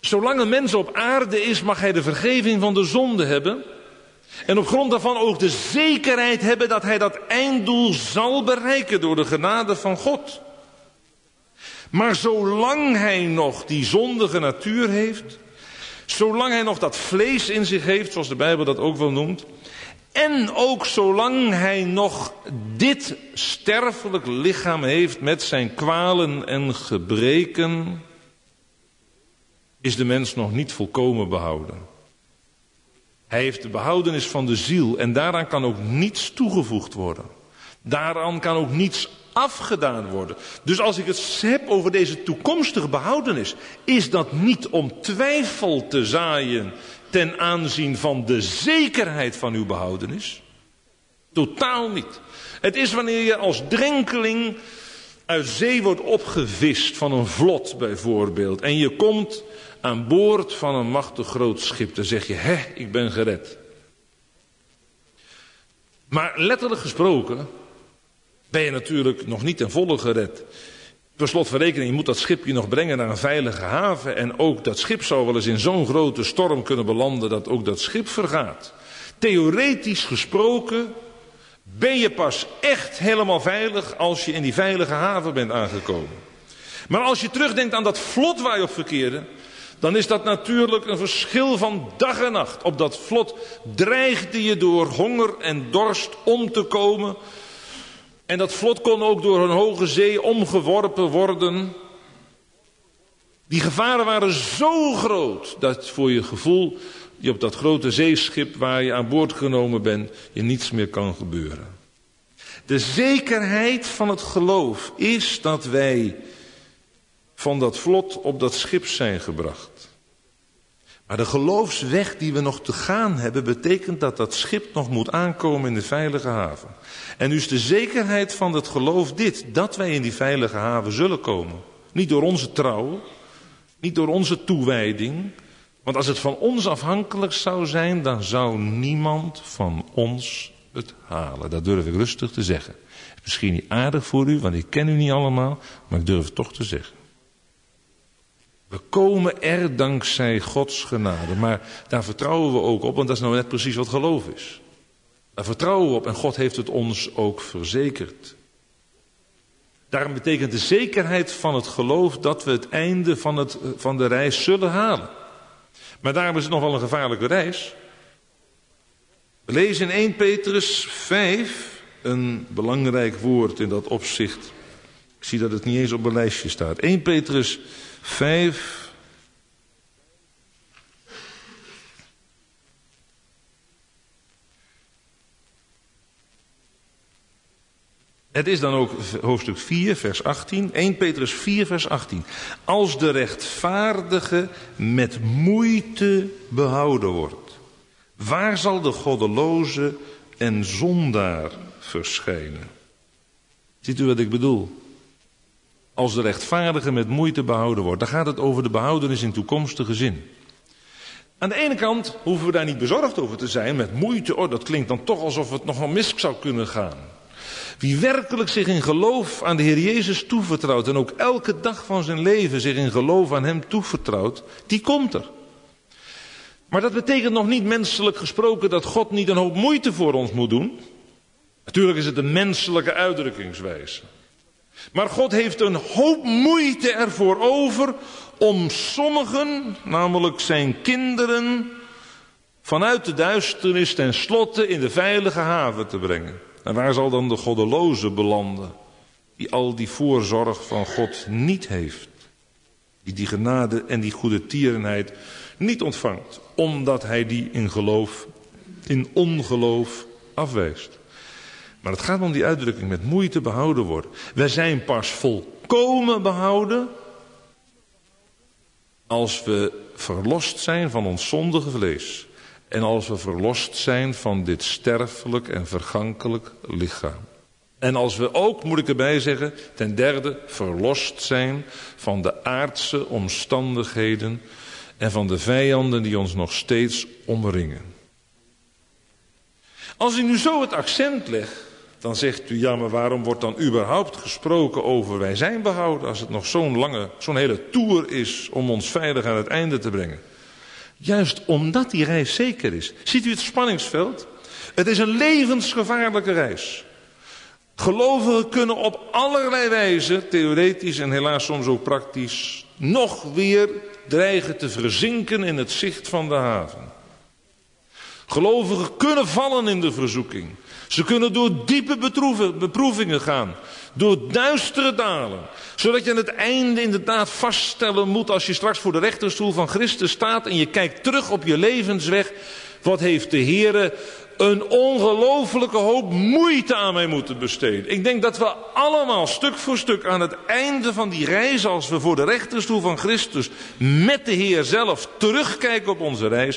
Zolang een mens op aarde is, mag hij de vergeving van de zonde hebben. En op grond daarvan ook de zekerheid hebben dat hij dat einddoel zal bereiken door de genade van God. Maar zolang hij nog die zondige natuur heeft, zolang hij nog dat vlees in zich heeft, zoals de Bijbel dat ook wel noemt, en ook zolang hij nog dit sterfelijk lichaam heeft met zijn kwalen en gebreken, is de mens nog niet volkomen behouden. Hij heeft de behoudenis van de ziel en daaraan kan ook niets toegevoegd worden. Daaraan kan ook niets afgedaan worden. Dus als ik het heb over deze toekomstige behoudenis, is dat niet om twijfel te zaaien ten aanzien van de zekerheid van uw behoudenis. Totaal niet. Het is wanneer je als drenkeling uit zee wordt opgevist van een vlot bijvoorbeeld. En je komt aan boord van een machtig groot schip. Dan zeg je, ik ben gered. Maar letterlijk gesproken ben je natuurlijk nog niet ten volle gered. Per slot van rekening, je moet dat schipje nog brengen naar een veilige haven. En ook dat schip zou wel eens in zo'n grote storm kunnen belanden dat ook dat schip vergaat. Theoretisch gesproken ben je pas echt helemaal veilig als je in die veilige haven bent aangekomen. Maar als je terugdenkt aan dat vlot waar je op verkeerde, dan is dat natuurlijk een verschil van dag en nacht. Op dat vlot dreigde je door honger en dorst om te komen. En dat vlot kon ook door een hoge zee omgeworpen worden. Die gevaren waren zo groot dat voor je gevoel je op dat grote zeeschip waar je aan boord genomen bent, je niets meer kan gebeuren. De zekerheid van het geloof is dat wij van dat vlot op dat schip zijn gebracht. Maar de geloofsweg die we nog te gaan hebben, betekent dat dat schip nog moet aankomen in de veilige haven. En nu is de zekerheid van het geloof dit, dat wij in die veilige haven zullen komen. Niet door onze trouw, niet door onze toewijding. Want als het van ons afhankelijk zou zijn, dan zou niemand van ons het halen. Dat durf ik rustig te zeggen. Is misschien niet aardig voor u, want ik ken u niet allemaal, maar ik durf het toch te zeggen. We komen er dankzij Gods genade, maar daar vertrouwen we ook op, want dat is nou net precies wat geloof is. Daar vertrouwen we op en God heeft het ons ook verzekerd. Daarom betekent de zekerheid van het geloof dat we het einde van de reis zullen halen. Maar daarom is het nog wel een gevaarlijke reis. We lezen in 1 Petrus 5 een belangrijk woord in dat opzicht. Ik zie dat het niet eens op een lijstje staat. 1 Petrus 5. Het is dan ook hoofdstuk 4, vers 18. 1 Petrus 4, vers 18. Als de rechtvaardige met moeite behouden wordt, waar zal de goddeloze en zondaar verschijnen? Ziet u wat ik bedoel? Als de rechtvaardige met moeite behouden wordt, dan gaat het over de behoudenis in toekomstige zin. Aan de ene kant hoeven we daar niet bezorgd over te zijn, met moeite, dat klinkt dan toch alsof het nog wel mis zou kunnen gaan. Wie werkelijk zich in geloof aan de Heer Jezus toevertrouwt en ook elke dag van zijn leven zich in geloof aan hem toevertrouwt, die komt er. Maar dat betekent nog niet menselijk gesproken dat God niet een hoop moeite voor ons moet doen. Natuurlijk is het een menselijke uitdrukkingswijze. Maar God heeft een hoop moeite ervoor over om sommigen, namelijk zijn kinderen, vanuit de duisternis ten slotte in de veilige haven te brengen. En waar zal dan de goddeloze belanden, die al die voorzorg van God niet heeft? Die genade en die goede tierenheid niet ontvangt, omdat hij die in ongeloof afwijst. Maar het gaat om die uitdrukking met moeite behouden worden. Wij zijn pas volkomen behouden als we verlost zijn van ons zondige vlees. En als we verlost zijn van dit sterfelijk en vergankelijk lichaam. En als we ook, moet ik erbij zeggen, ten derde verlost zijn van de aardse omstandigheden en van de vijanden die ons nog steeds omringen. Als ik nu zo het accent leg Dan zegt u, ja, maar waarom wordt dan überhaupt gesproken over wij zijn behouden, als het nog zo'n hele tour is om ons veilig aan het einde te brengen? Juist omdat die reis zeker is. Ziet u het spanningsveld? Het is een levensgevaarlijke reis. Gelovigen kunnen op allerlei wijzen, theoretisch en helaas soms ook praktisch, nog weer dreigen te verzinken in het zicht van de haven. Gelovigen kunnen vallen in de verzoeking. Ze kunnen door diepe beproevingen gaan. Door duistere dalen. Zodat je aan het einde inderdaad vaststellen moet, als je straks voor de rechterstoel van Christus staat en je kijkt terug op je levensweg. Wat heeft de Heere een ongelooflijke hoop moeite aan mij moeten besteden. Ik denk dat we allemaal stuk voor stuk aan het einde van die reis, als we voor de rechterstoel van Christus met de Heer zelf terugkijken op onze reis,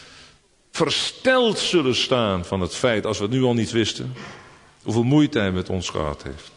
versteld zullen staan van het feit, als we het nu al niet wisten, hoeveel moeite hij met ons gehad heeft.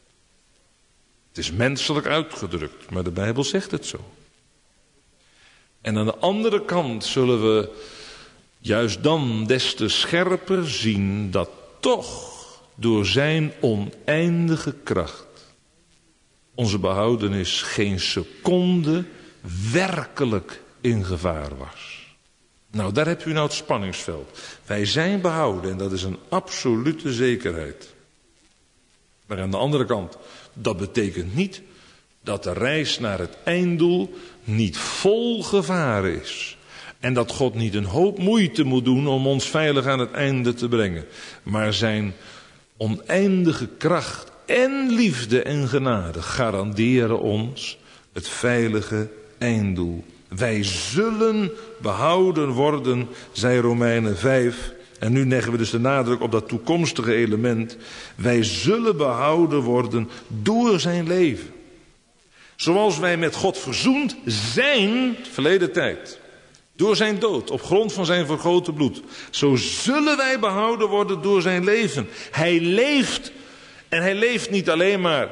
Het is menselijk uitgedrukt, maar de Bijbel zegt het zo. En aan de andere kant zullen we juist dan des te scherper zien dat toch door zijn oneindige kracht onze behoudenis geen seconde werkelijk in gevaar was. Nou, daar heb u nou het spanningsveld. Wij zijn behouden en dat is een absolute zekerheid. Maar aan de andere kant, dat betekent niet dat de reis naar het einddoel niet vol gevaar is. En dat God niet een hoop moeite moet doen om ons veilig aan het einde te brengen. Maar zijn oneindige kracht en liefde en genade garanderen ons het veilige einddoel. Wij zullen behouden worden, zei Romeinen 5. En nu leggen we dus de nadruk op dat toekomstige element. Wij zullen behouden worden door zijn leven. Zoals wij met God verzoend zijn, verleden tijd. Door zijn dood, op grond van zijn vergoten bloed. Zo zullen wij behouden worden door zijn leven. Hij leeft. En hij leeft niet alleen maar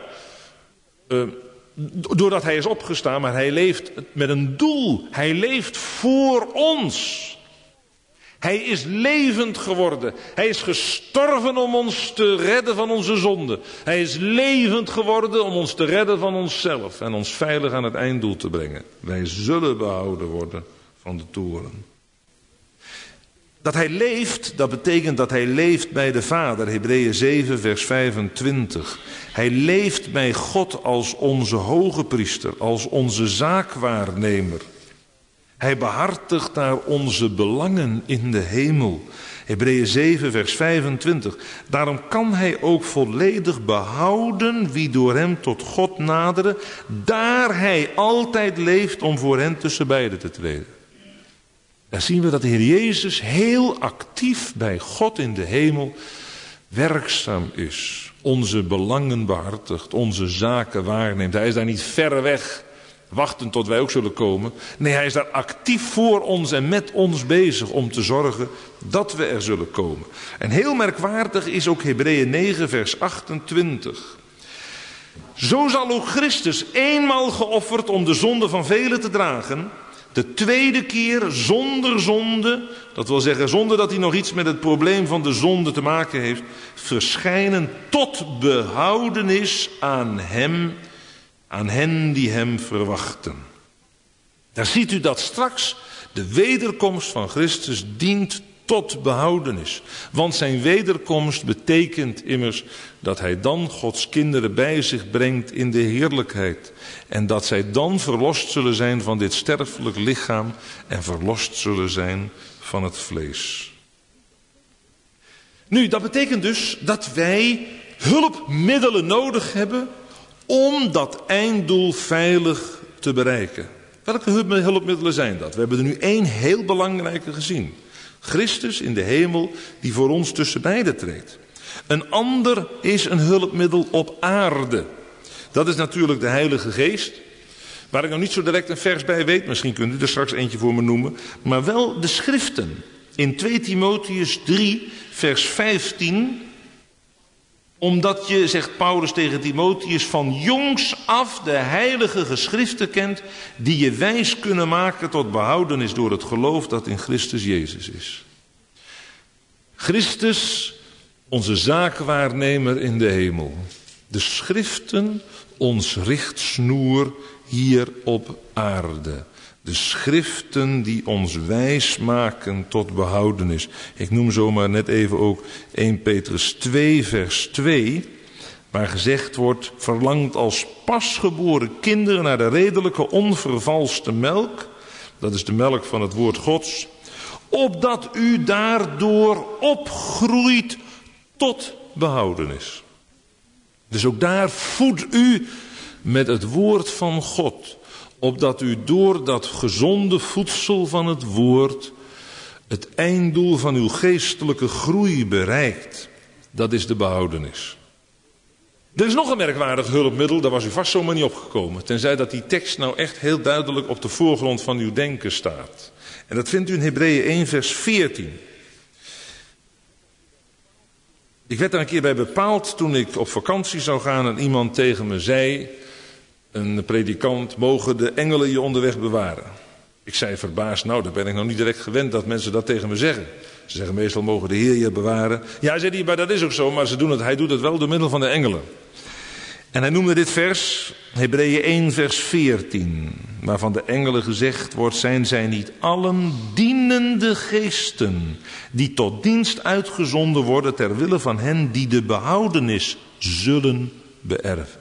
doordat hij is opgestaan, maar hij leeft met een doel. Hij leeft voor ons. Hij is levend geworden. Hij is gestorven om ons te redden van onze zonde. Hij is levend geworden om ons te redden van onszelf en ons veilig aan het einddoel te brengen. Wij zullen behouden worden van de toren. Dat hij leeft, dat betekent dat hij leeft bij de Vader. Hebreeën 7 vers 25. Hij leeft bij God als onze hoge priester, als onze zaakwaarnemer. Hij behartigt daar onze belangen in de hemel. Hebreeën 7 vers 25. Daarom kan hij ook volledig behouden wie door hem tot God naderen, daar hij altijd leeft om voor hen tussen beiden te treden. Dan zien we dat de Heer Jezus heel actief bij God in de hemel werkzaam is. Onze belangen behartigt, onze zaken waarneemt. Hij is daar niet verre weg, wachtend tot wij ook zullen komen. Nee, hij is daar actief voor ons en met ons bezig om te zorgen dat we er zullen komen. En heel merkwaardig is ook Hebreeën 9 vers 28. Zo zal ook Christus eenmaal geofferd om de zonde van velen te dragen, de tweede keer zonder zonde, dat wil zeggen zonder dat hij nog iets met het probleem van de zonde te maken heeft, verschijnen tot behoudenis aan hen die hem verwachten. Daar ziet u dat straks de wederkomst van Christus dient tot behoudenis. Want zijn wederkomst betekent immers dat hij dan Gods kinderen bij zich brengt in de heerlijkheid. En dat zij dan verlost zullen zijn van dit sterfelijk lichaam en verlost zullen zijn van het vlees. Nu, dat betekent dus dat wij hulpmiddelen nodig hebben om dat einddoel veilig te bereiken. Welke hulpmiddelen zijn dat? We hebben er nu één heel belangrijke gezien. Christus in de hemel die voor ons tussen beiden treedt. Een ander is een hulpmiddel op aarde. Dat is natuurlijk de Heilige Geest. Waar ik nog niet zo direct een vers bij weet. Misschien kunt u er straks eentje voor me noemen. Maar wel de schriften. In 2 Timotheüs 3 vers 15. Omdat je, zegt Paulus tegen Timotheus, van jongs af de heilige geschriften kent, die je wijs kunnen maken tot behoudenis door het geloof dat in Christus Jezus is. Christus onze zaakwaarnemer in de hemel. De schriften, ons richtsnoer hier op aarde. De schriften die ons wijs maken tot behoudenis. Ik noem zomaar net even ook 1 Petrus 2 vers 2... waar gezegd wordt, verlangt als pasgeboren kinderen naar de redelijke onvervalste melk. Dat is de melk van het woord Gods. Opdat u daardoor opgroeit tot behoudenis. Dus ook daar voedt u met het woord van God. Opdat u door dat gezonde voedsel van het woord het einddoel van uw geestelijke groei bereikt. Dat is de behoudenis. Er is nog een merkwaardig hulpmiddel, daar was u vast zomaar niet opgekomen. Tenzij dat die tekst nou echt heel duidelijk op de voorgrond van uw denken staat. En dat vindt u in Hebreeën 1 vers 14. Ik werd daar een keer bij bepaald toen ik op vakantie zou gaan en iemand tegen me zei, een predikant, mogen de engelen je onderweg bewaren? Ik zei verbaasd, nou, dat ben ik nog niet direct gewend dat mensen dat tegen me zeggen. Ze zeggen meestal, mogen de Heer je bewaren? Ja, zei hij, maar dat is ook zo, maar hij doet het wel door middel van de engelen. En hij noemde dit vers, Hebreeën 1 vers 14, waarvan de engelen gezegd wordt, zijn zij niet allen dienende geesten, die tot dienst uitgezonden worden ter wille van hen die de behoudenis zullen beërven.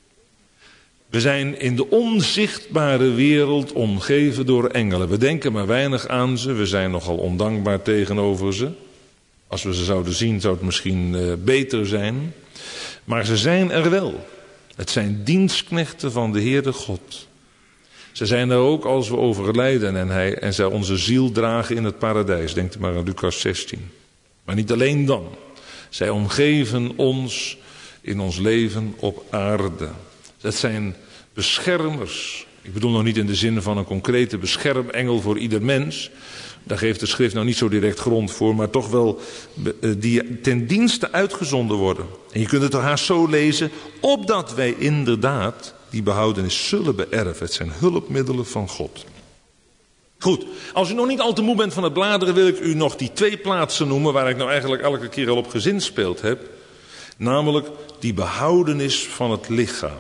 We zijn in de onzichtbare wereld omgeven door engelen. We denken maar weinig aan ze. We zijn nogal ondankbaar tegenover ze. Als we ze zouden zien zou het misschien beter zijn. Maar ze zijn er wel. Het zijn dienstknechten van de Heere God. Ze zijn er ook als we overlijden en zij onze ziel dragen in het paradijs. Denk maar aan Lucas 16. Maar niet alleen dan. Zij omgeven ons in ons leven op aarde. Dat zijn beschermers. Ik bedoel nog niet in de zin van een concrete beschermengel voor ieder mens. Daar geeft de schrift nou niet zo direct grond voor. Maar toch wel die ten dienste uitgezonden worden. En je kunt het er haast zo lezen. Opdat wij inderdaad die behoudenis zullen beërven. Het zijn hulpmiddelen van God. Goed, als u nog niet al te moe bent van het bladeren, wil ik u nog die 2 plaatsen noemen waar ik nou eigenlijk elke keer al op gezinspeeld heb. Namelijk die behoudenis van het lichaam.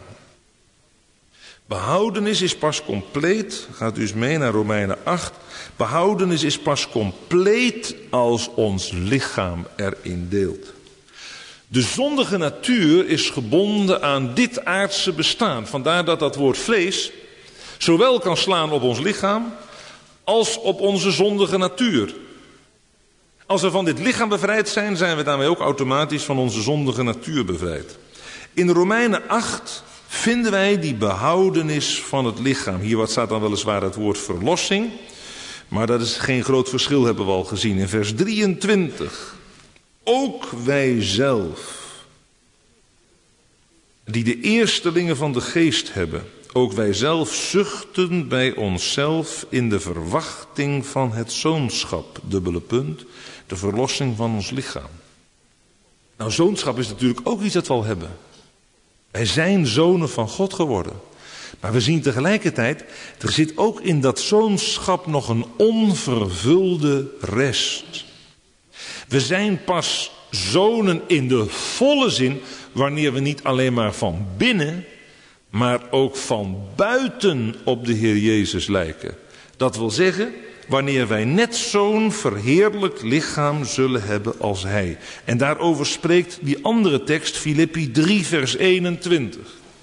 Behoudenis is pas compleet, gaat u eens mee naar Romeinen 8. Behoudenis is pas compleet als ons lichaam erin deelt. De zondige natuur is gebonden aan dit aardse bestaan. Vandaar dat dat woord vlees zowel kan slaan op ons lichaam als op onze zondige natuur. Als we van dit lichaam bevrijd zijn, zijn we daarmee ook automatisch van onze zondige natuur bevrijd. In Romeinen 8 vinden wij die behoudenis van het lichaam. Hier wat staat dan weliswaar het woord verlossing. Maar dat is geen groot verschil, hebben we al gezien. In vers 23. Ook wij zelf, die de eerstelingen van de geest hebben. Ook wij zelf zuchten bij onszelf in de verwachting van het zoonschap. Dubbele punt. De verlossing van ons lichaam. Nou, zoonschap is natuurlijk ook iets dat we al hebben. Wij zijn zonen van God geworden. Maar we zien tegelijkertijd, er zit ook in dat zoonschap nog een onvervulde rest. We zijn pas zonen in de volle zin, wanneer we niet alleen maar van binnen, maar ook van buiten op de Heer Jezus lijken. Dat wil zeggen, wanneer wij net zo'n verheerlijkt lichaam zullen hebben als Hij. En daarover spreekt die andere tekst, Filippi 3 vers 21.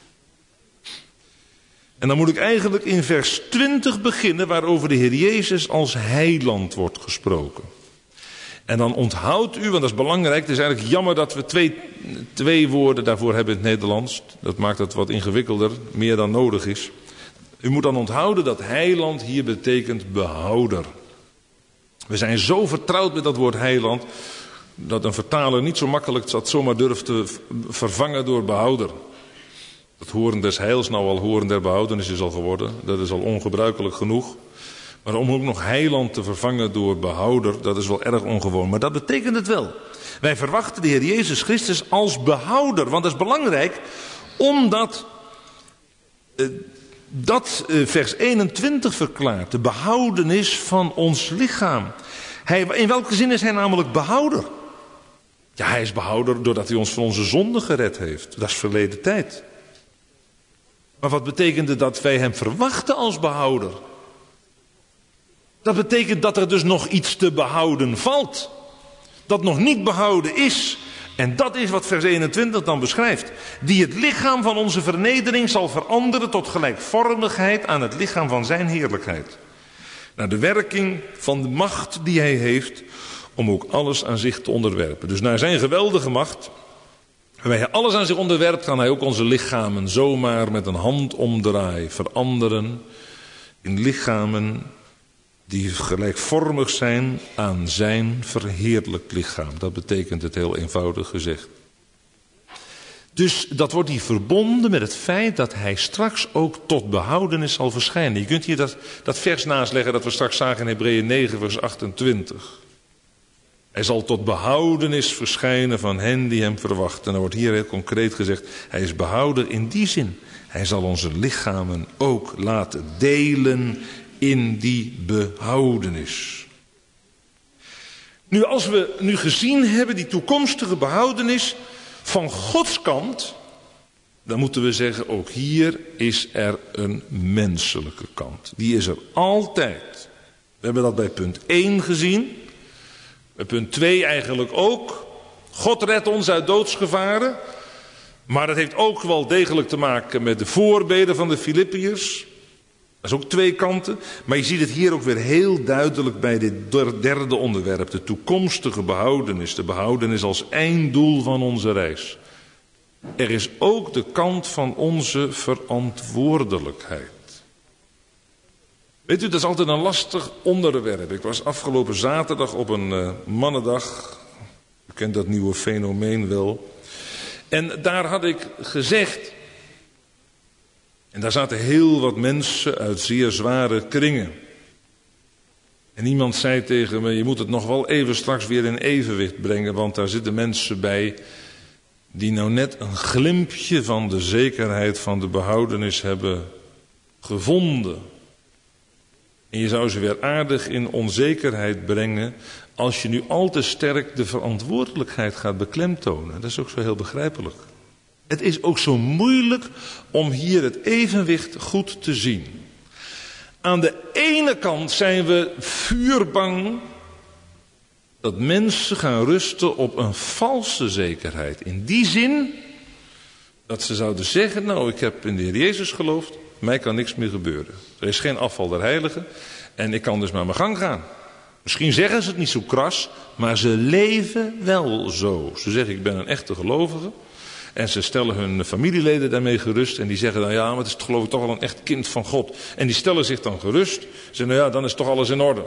En dan moet ik eigenlijk in vers 20 beginnen, waarover de Heer Jezus als heiland wordt gesproken. En dan onthoudt u, want dat is belangrijk, het is eigenlijk jammer dat we twee woorden daarvoor hebben in het Nederlands. Dat maakt het wat ingewikkelder, meer dan nodig is. U moet dan onthouden dat heiland hier betekent behouder. We zijn zo vertrouwd met dat woord heiland, dat een vertaler niet zo makkelijk dat zomaar durft te vervangen door behouder. Het horen des heils nou al horen der behoudenis is al geworden. Dat is al ongebruikelijk genoeg. Maar om ook nog heiland te vervangen door behouder, dat is wel erg ongewoon. Maar dat betekent het wel. Wij verwachten de Heer Jezus Christus als behouder. Want dat is belangrijk, omdat dat vers 21 verklaart. De behoudenis van ons lichaam. In welke zin is hij namelijk behouder? Ja, hij is behouder doordat hij ons van onze zonde gered heeft. Dat is verleden tijd. Maar wat betekende dat wij hem verwachten als behouder? Dat betekent dat er dus nog iets te behouden valt. Dat nog niet behouden is. En dat is wat vers 21 dan beschrijft. Die het lichaam van onze vernedering zal veranderen tot gelijkvormigheid aan het lichaam van zijn heerlijkheid. Naar de werking van de macht die hij heeft om ook alles aan zich te onderwerpen. Dus naar zijn geweldige macht, waarbij hij alles aan zich onderwerpt, kan hij ook onze lichamen zomaar met een handomdraai veranderen in lichamen die gelijkvormig zijn aan zijn verheerlijkt lichaam. Dat betekent het heel eenvoudig gezegd. Dus dat wordt hier verbonden met het feit dat hij straks ook tot behoudenis zal verschijnen. Je kunt hier dat vers naast leggen dat we straks zagen in Hebreeën 9 vers 28. Hij zal tot behoudenis verschijnen van hen die hem verwachten. En dan wordt hier heel concreet gezegd, hij is behouden in die zin. Hij zal onze lichamen ook laten delen in die behoudenis. Nu, als we nu gezien hebben die toekomstige behoudenis van Gods kant, dan moeten we zeggen, ook hier is er een menselijke kant. Die is er altijd. We hebben dat bij punt 1 gezien. Bij punt 2 eigenlijk ook. God redt ons uit doodsgevaren. Maar dat heeft ook wel degelijk te maken met de voorbeden van de Filippiërs. Dat is ook 2 kanten. Maar je ziet het hier ook weer heel duidelijk bij dit derde onderwerp. De toekomstige behoudenis. De behoudenis als einddoel van onze reis. Er is ook de kant van onze verantwoordelijkheid. Weet u, dat is altijd een lastig onderwerp. Ik was afgelopen zaterdag op een mannendag. U kent dat nieuwe fenomeen wel. En daar had ik gezegd. En daar zaten heel wat mensen uit zeer zware kringen. En iemand zei tegen me, je moet het nog wel even straks weer in evenwicht brengen. Want daar zitten mensen bij die nou net een glimpje van de zekerheid van de behoudenis hebben gevonden. En je zou ze weer aardig in onzekerheid brengen als je nu al te sterk de verantwoordelijkheid gaat beklemtonen. Dat is ook zo heel begrijpelijk. Het is ook zo moeilijk om hier het evenwicht goed te zien. Aan de ene kant zijn we vuurbang dat mensen gaan rusten op een valse zekerheid. In die zin dat ze zouden zeggen, nou ik heb in de Heer Jezus geloofd, mij kan niks meer gebeuren. Er is geen afval der heiligen en ik kan dus maar mijn gang gaan. Misschien zeggen ze het niet zo kras, maar ze leven wel zo. Ze zeggen ik ben een echte gelovige. En ze stellen hun familieleden daarmee gerust. En die zeggen dan ja, maar het is geloof ik toch wel een echt kind van God. En die stellen zich dan gerust. Ze zeggen nou ja, dan is toch alles in orde.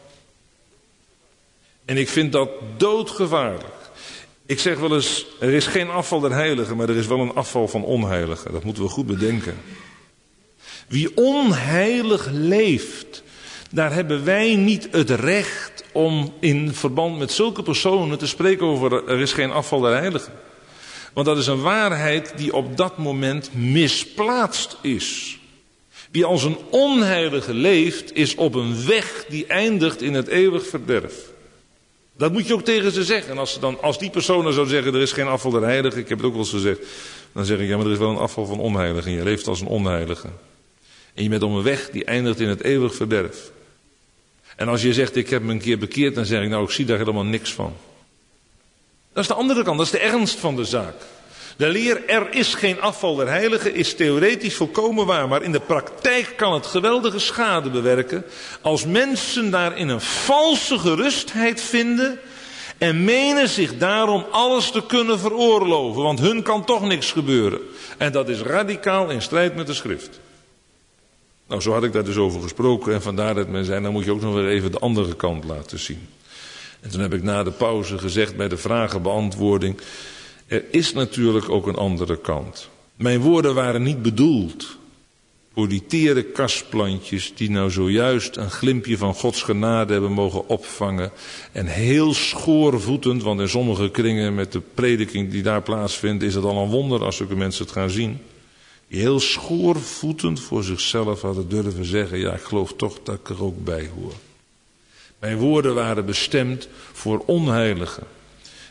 En ik vind dat doodgevaarlijk. Ik zeg wel eens, er is geen afval der heiligen, maar er is wel een afval van onheiligen. Dat moeten we goed bedenken. Wie onheilig leeft, daar hebben wij niet het recht om in verband met zulke personen te spreken over er is geen afval der heiligen. Want dat is een waarheid die op dat moment misplaatst is. Wie als een onheilige leeft, is op een weg die eindigt in het eeuwig verderf. Dat moet je ook tegen ze zeggen. En als die personen zou zeggen, er is geen afval der heiligen, ik heb het ook wel eens gezegd, dan zeg ik, ja, maar er is wel een afval van onheiligen. Je leeft als een onheilige. En je bent op een weg die eindigt in het eeuwig verderf. En als je zegt, ik heb me een keer bekeerd, dan zeg ik, nou, ik zie daar helemaal niks van. Dat is de andere kant, dat is de ernst van de zaak. De leer, er is geen afval der heiligen, is theoretisch volkomen waar. Maar in de praktijk kan het geweldige schade bewerken als mensen daarin een valse gerustheid vinden en menen zich daarom alles te kunnen veroorloven. Want hun kan toch niks gebeuren. En dat is radicaal in strijd met de schrift. Nou, zo had ik daar dus over gesproken en vandaar dat men zei, dan moet je ook nog weer even de andere kant laten zien. En toen heb ik na de pauze gezegd bij de vragenbeantwoording, er is natuurlijk ook een andere kant. Mijn woorden waren niet bedoeld voor die tere kastplantjes die nou zojuist een glimpje van Gods genade hebben mogen opvangen. En heel schoorvoetend, want in sommige kringen met de prediking die daar plaatsvindt is het al een wonder als zulke mensen het gaan zien. Die heel schoorvoetend voor zichzelf hadden durven zeggen, ja ik geloof toch dat ik er ook bij hoor. Mijn woorden waren bestemd voor onheiligen.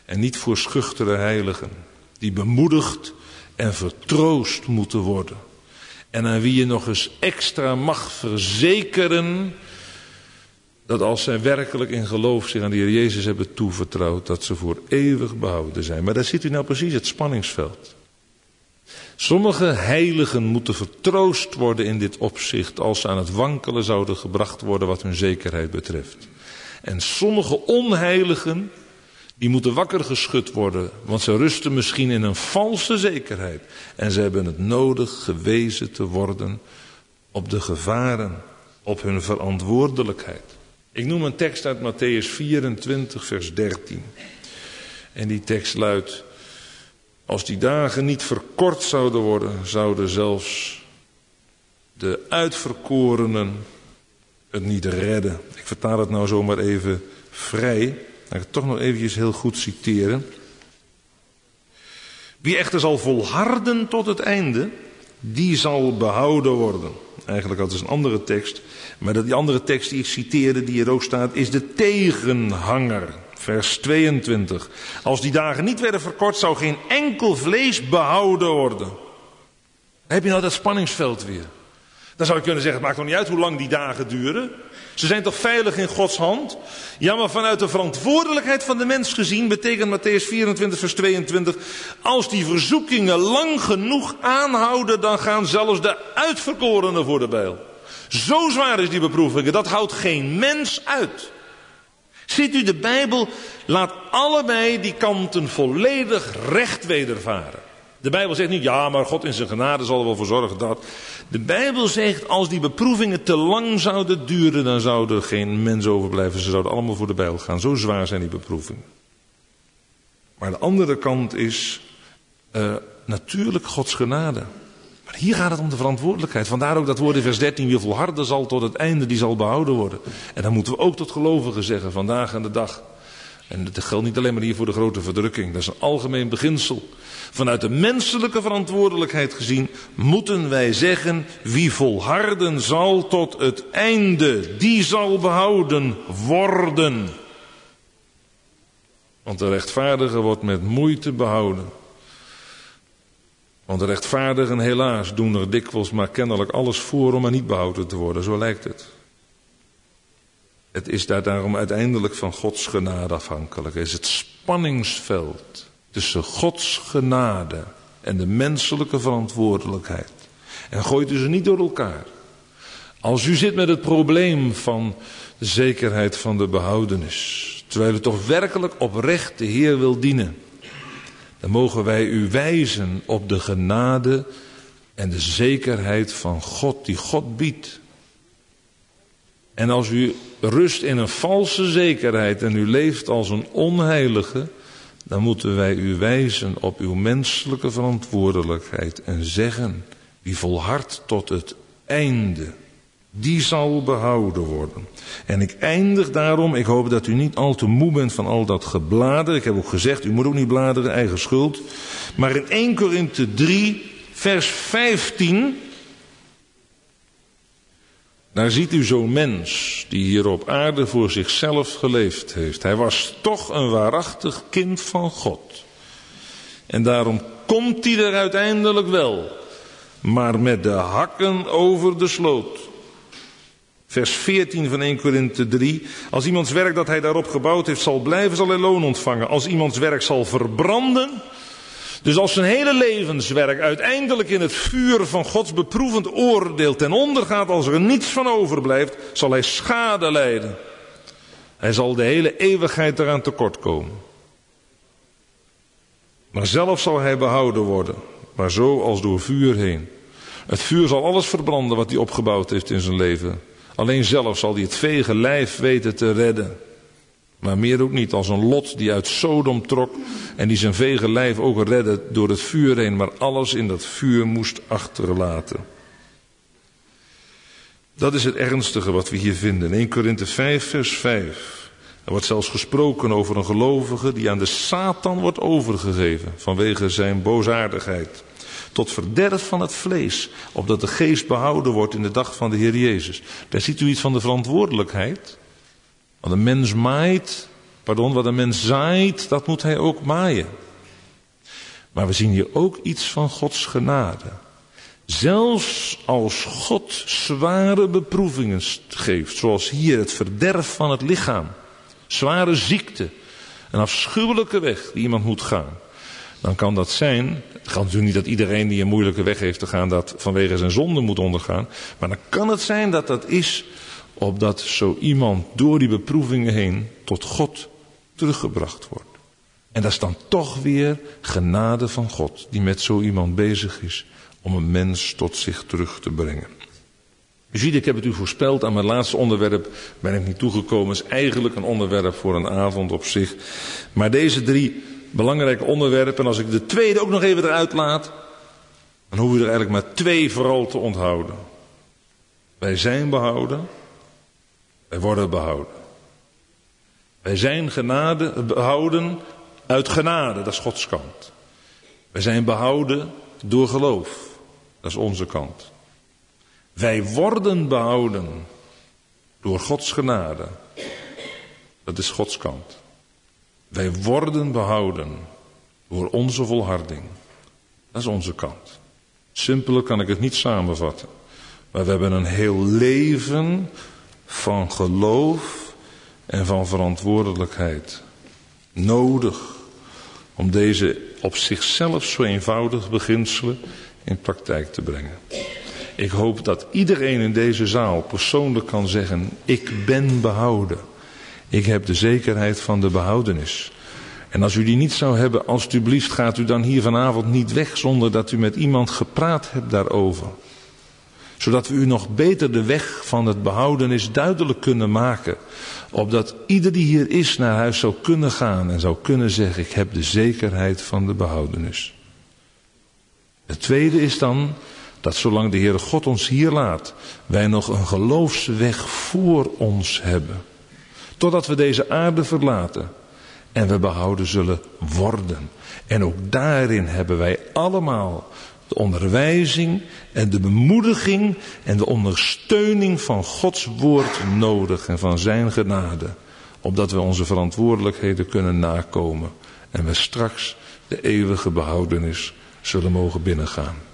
En niet voor schuchtere heiligen, die bemoedigd en vertroost moeten worden. En aan wie je nog eens extra mag verzekeren dat als zij werkelijk in geloof zich aan de Heer Jezus hebben toevertrouwd, dat ze voor eeuwig behouden zijn. Maar daar ziet u nou precies het spanningsveld. Sommige heiligen moeten vertroost worden in dit opzicht als ze aan het wankelen zouden gebracht worden wat hun zekerheid betreft. En sommige onheiligen, die moeten wakker geschud worden, want ze rusten misschien in een valse zekerheid. En ze hebben het nodig gewezen te worden op de gevaren, op hun verantwoordelijkheid. Ik noem een tekst uit Mattheüs 24, vers 13. En die tekst luidt: als die dagen niet verkort zouden worden, zouden zelfs de uitverkorenen het niet redden. Ik vertaal het nou zomaar even vrij. Ik ga het toch nog eventjes heel goed citeren. Wie echter zal volharden tot het einde, die zal behouden worden. Eigenlijk dat is een andere tekst. Maar die andere tekst die ik citeerde, die hier ook staat, is de tegenhanger. Vers 22. Als die dagen niet werden verkort, zou geen enkel vlees behouden worden. Heb je nou dat spanningsveld weer? Dan zou je kunnen zeggen, het maakt toch niet uit hoe lang die dagen duren. Ze zijn toch veilig in Gods hand? Ja, maar vanuit de verantwoordelijkheid van de mens gezien betekent Mattheüs 24 vers 22... als die verzoekingen lang genoeg aanhouden, dan gaan zelfs de uitverkorenen voor de bijl. Zo zwaar is die beproevingen, dat houdt geen mens uit. Ziet u, de Bijbel laat allebei die kanten volledig recht wedervaren. De Bijbel zegt niet, ja, maar God in zijn genade zal er wel voor zorgen dat. De Bijbel zegt, als die beproevingen te lang zouden duren, dan zou er geen mens overblijven. Ze zouden allemaal voor de bijl gaan. Zo zwaar zijn die beproevingen. Maar de andere kant is natuurlijk Gods genade. Maar hier gaat het om de verantwoordelijkheid. Vandaar ook dat woord in vers 13, wie volharden zal tot het einde, die zal behouden worden. En dan moeten we ook tot gelovigen zeggen, vandaag aan de dag. En dat geldt niet alleen maar hier voor de grote verdrukking. Dat is een algemeen beginsel. Vanuit de menselijke verantwoordelijkheid gezien moeten wij zeggen, wie volharden zal tot het einde, die zal behouden worden. Want de rechtvaardige wordt met moeite behouden. Want de rechtvaardigen helaas doen er dikwijls maar kennelijk alles voor om maar niet behouden te worden. Zo lijkt het. Het is daarom uiteindelijk van Gods genade afhankelijk. Het is het spanningsveld tussen Gods genade en de menselijke verantwoordelijkheid. En gooit u ze niet door elkaar. Als u zit met het probleem van de zekerheid van de behoudenis, terwijl u toch werkelijk oprecht de Heer wil dienen, dan mogen wij u wijzen op de genade en de zekerheid van God die God biedt. En als u rust in een valse zekerheid en u leeft als een onheilige, dan moeten wij u wijzen op uw menselijke verantwoordelijkheid en zeggen, wie volhardt tot het einde, die zal behouden worden. En ik eindig daarom, ik hoop dat u niet al te moe bent van al dat geblader. Ik heb ook gezegd, u moet ook niet bladeren, eigen schuld. Maar in 1 Korinthe 3, vers 15... daar ziet u zo'n mens die hier op aarde voor zichzelf geleefd heeft. Hij was toch een waarachtig kind van God. En daarom komt hij er uiteindelijk wel, maar met de hakken over de sloot. Vers 14 van 1 Korinthe 3. Als iemands werk dat hij daarop gebouwd heeft zal blijven, zal hij loon ontvangen. Als iemands werk zal verbranden, dus als zijn hele levenswerk uiteindelijk in het vuur van Gods beproevend oordeel ten onder gaat, als er niets van overblijft, zal hij schade lijden. Hij zal de hele eeuwigheid eraan tekort komen. Maar zelf zal hij behouden worden, maar zo als door vuur heen. Het vuur zal alles verbranden wat hij opgebouwd heeft in zijn leven. Alleen zelf zal hij het vege lijf weten te redden. Maar meer ook niet, als een Lot die uit Sodom trok en die zijn vege lijf ook redde door het vuur heen, maar alles in dat vuur moest achterlaten. Dat is het ernstige wat we hier vinden. 1 Korinthe 5 vers 5. Er wordt zelfs gesproken over een gelovige die aan de Satan wordt overgegeven vanwege zijn boosaardigheid. Tot verderf van het vlees, opdat de geest behouden wordt in de dag van de Heer Jezus. Daar ziet u iets van de verantwoordelijkheid. Want een mens maait Wat een mens zaait, dat moet hij ook maaien. Maar we zien hier ook iets van Gods genade. Zelfs als God zware beproevingen geeft, zoals hier het verderf van het lichaam, zware ziekte, een afschuwelijke weg die iemand moet gaan, dan kan dat zijn, het gaat natuurlijk niet dat iedereen die een moeilijke weg heeft te gaan, dat vanwege zijn zonde moet ondergaan, maar dan kan het zijn dat dat is, opdat zo iemand door die beproevingen heen tot God teruggebracht wordt. En dat is dan toch weer genade van God, die met zo iemand bezig is om een mens tot zich terug te brengen. U ziet, ik heb het u voorspeld, aan mijn laatste onderwerp ben ik niet toegekomen. Het is eigenlijk een onderwerp voor een avond op zich. Maar deze 3 belangrijke onderwerpen, en als ik de tweede ook nog even eruit laat, dan hoef je er eigenlijk maar 2 vooral te onthouden. Wij zijn behouden, wij worden behouden. Wij zijn behouden uit genade, dat is Gods kant. Wij zijn behouden door geloof, dat is onze kant. Wij worden behouden door Gods genade, dat is Gods kant. Wij worden behouden door onze volharding, dat is onze kant. Simpeler kan ik het niet samenvatten. Maar we hebben een heel leven van geloof en van verantwoordelijkheid nodig om deze op zichzelf zo eenvoudige beginselen in praktijk te brengen. Ik hoop dat iedereen in deze zaal persoonlijk kan zeggen, ik ben behouden. Ik heb de zekerheid van de behoudenis. En als u die niet zou hebben, alstublieft gaat u dan hier vanavond niet weg zonder dat u met iemand gepraat hebt daarover. Zodat we u nog beter de weg van het behoudenis duidelijk kunnen maken. Opdat ieder die hier is naar huis zou kunnen gaan en zou kunnen zeggen, ik heb de zekerheid van de behoudenis. Het tweede is dan dat zolang de Heere God ons hier laat, wij nog een geloofsweg voor ons hebben. Totdat we deze aarde verlaten en we behouden zullen worden. En ook daarin hebben wij allemaal de onderwijzing en de bemoediging en de ondersteuning van Gods woord nodig en van zijn genade. Opdat we onze verantwoordelijkheden kunnen nakomen en we straks de eeuwige behoudenis zullen mogen binnengaan.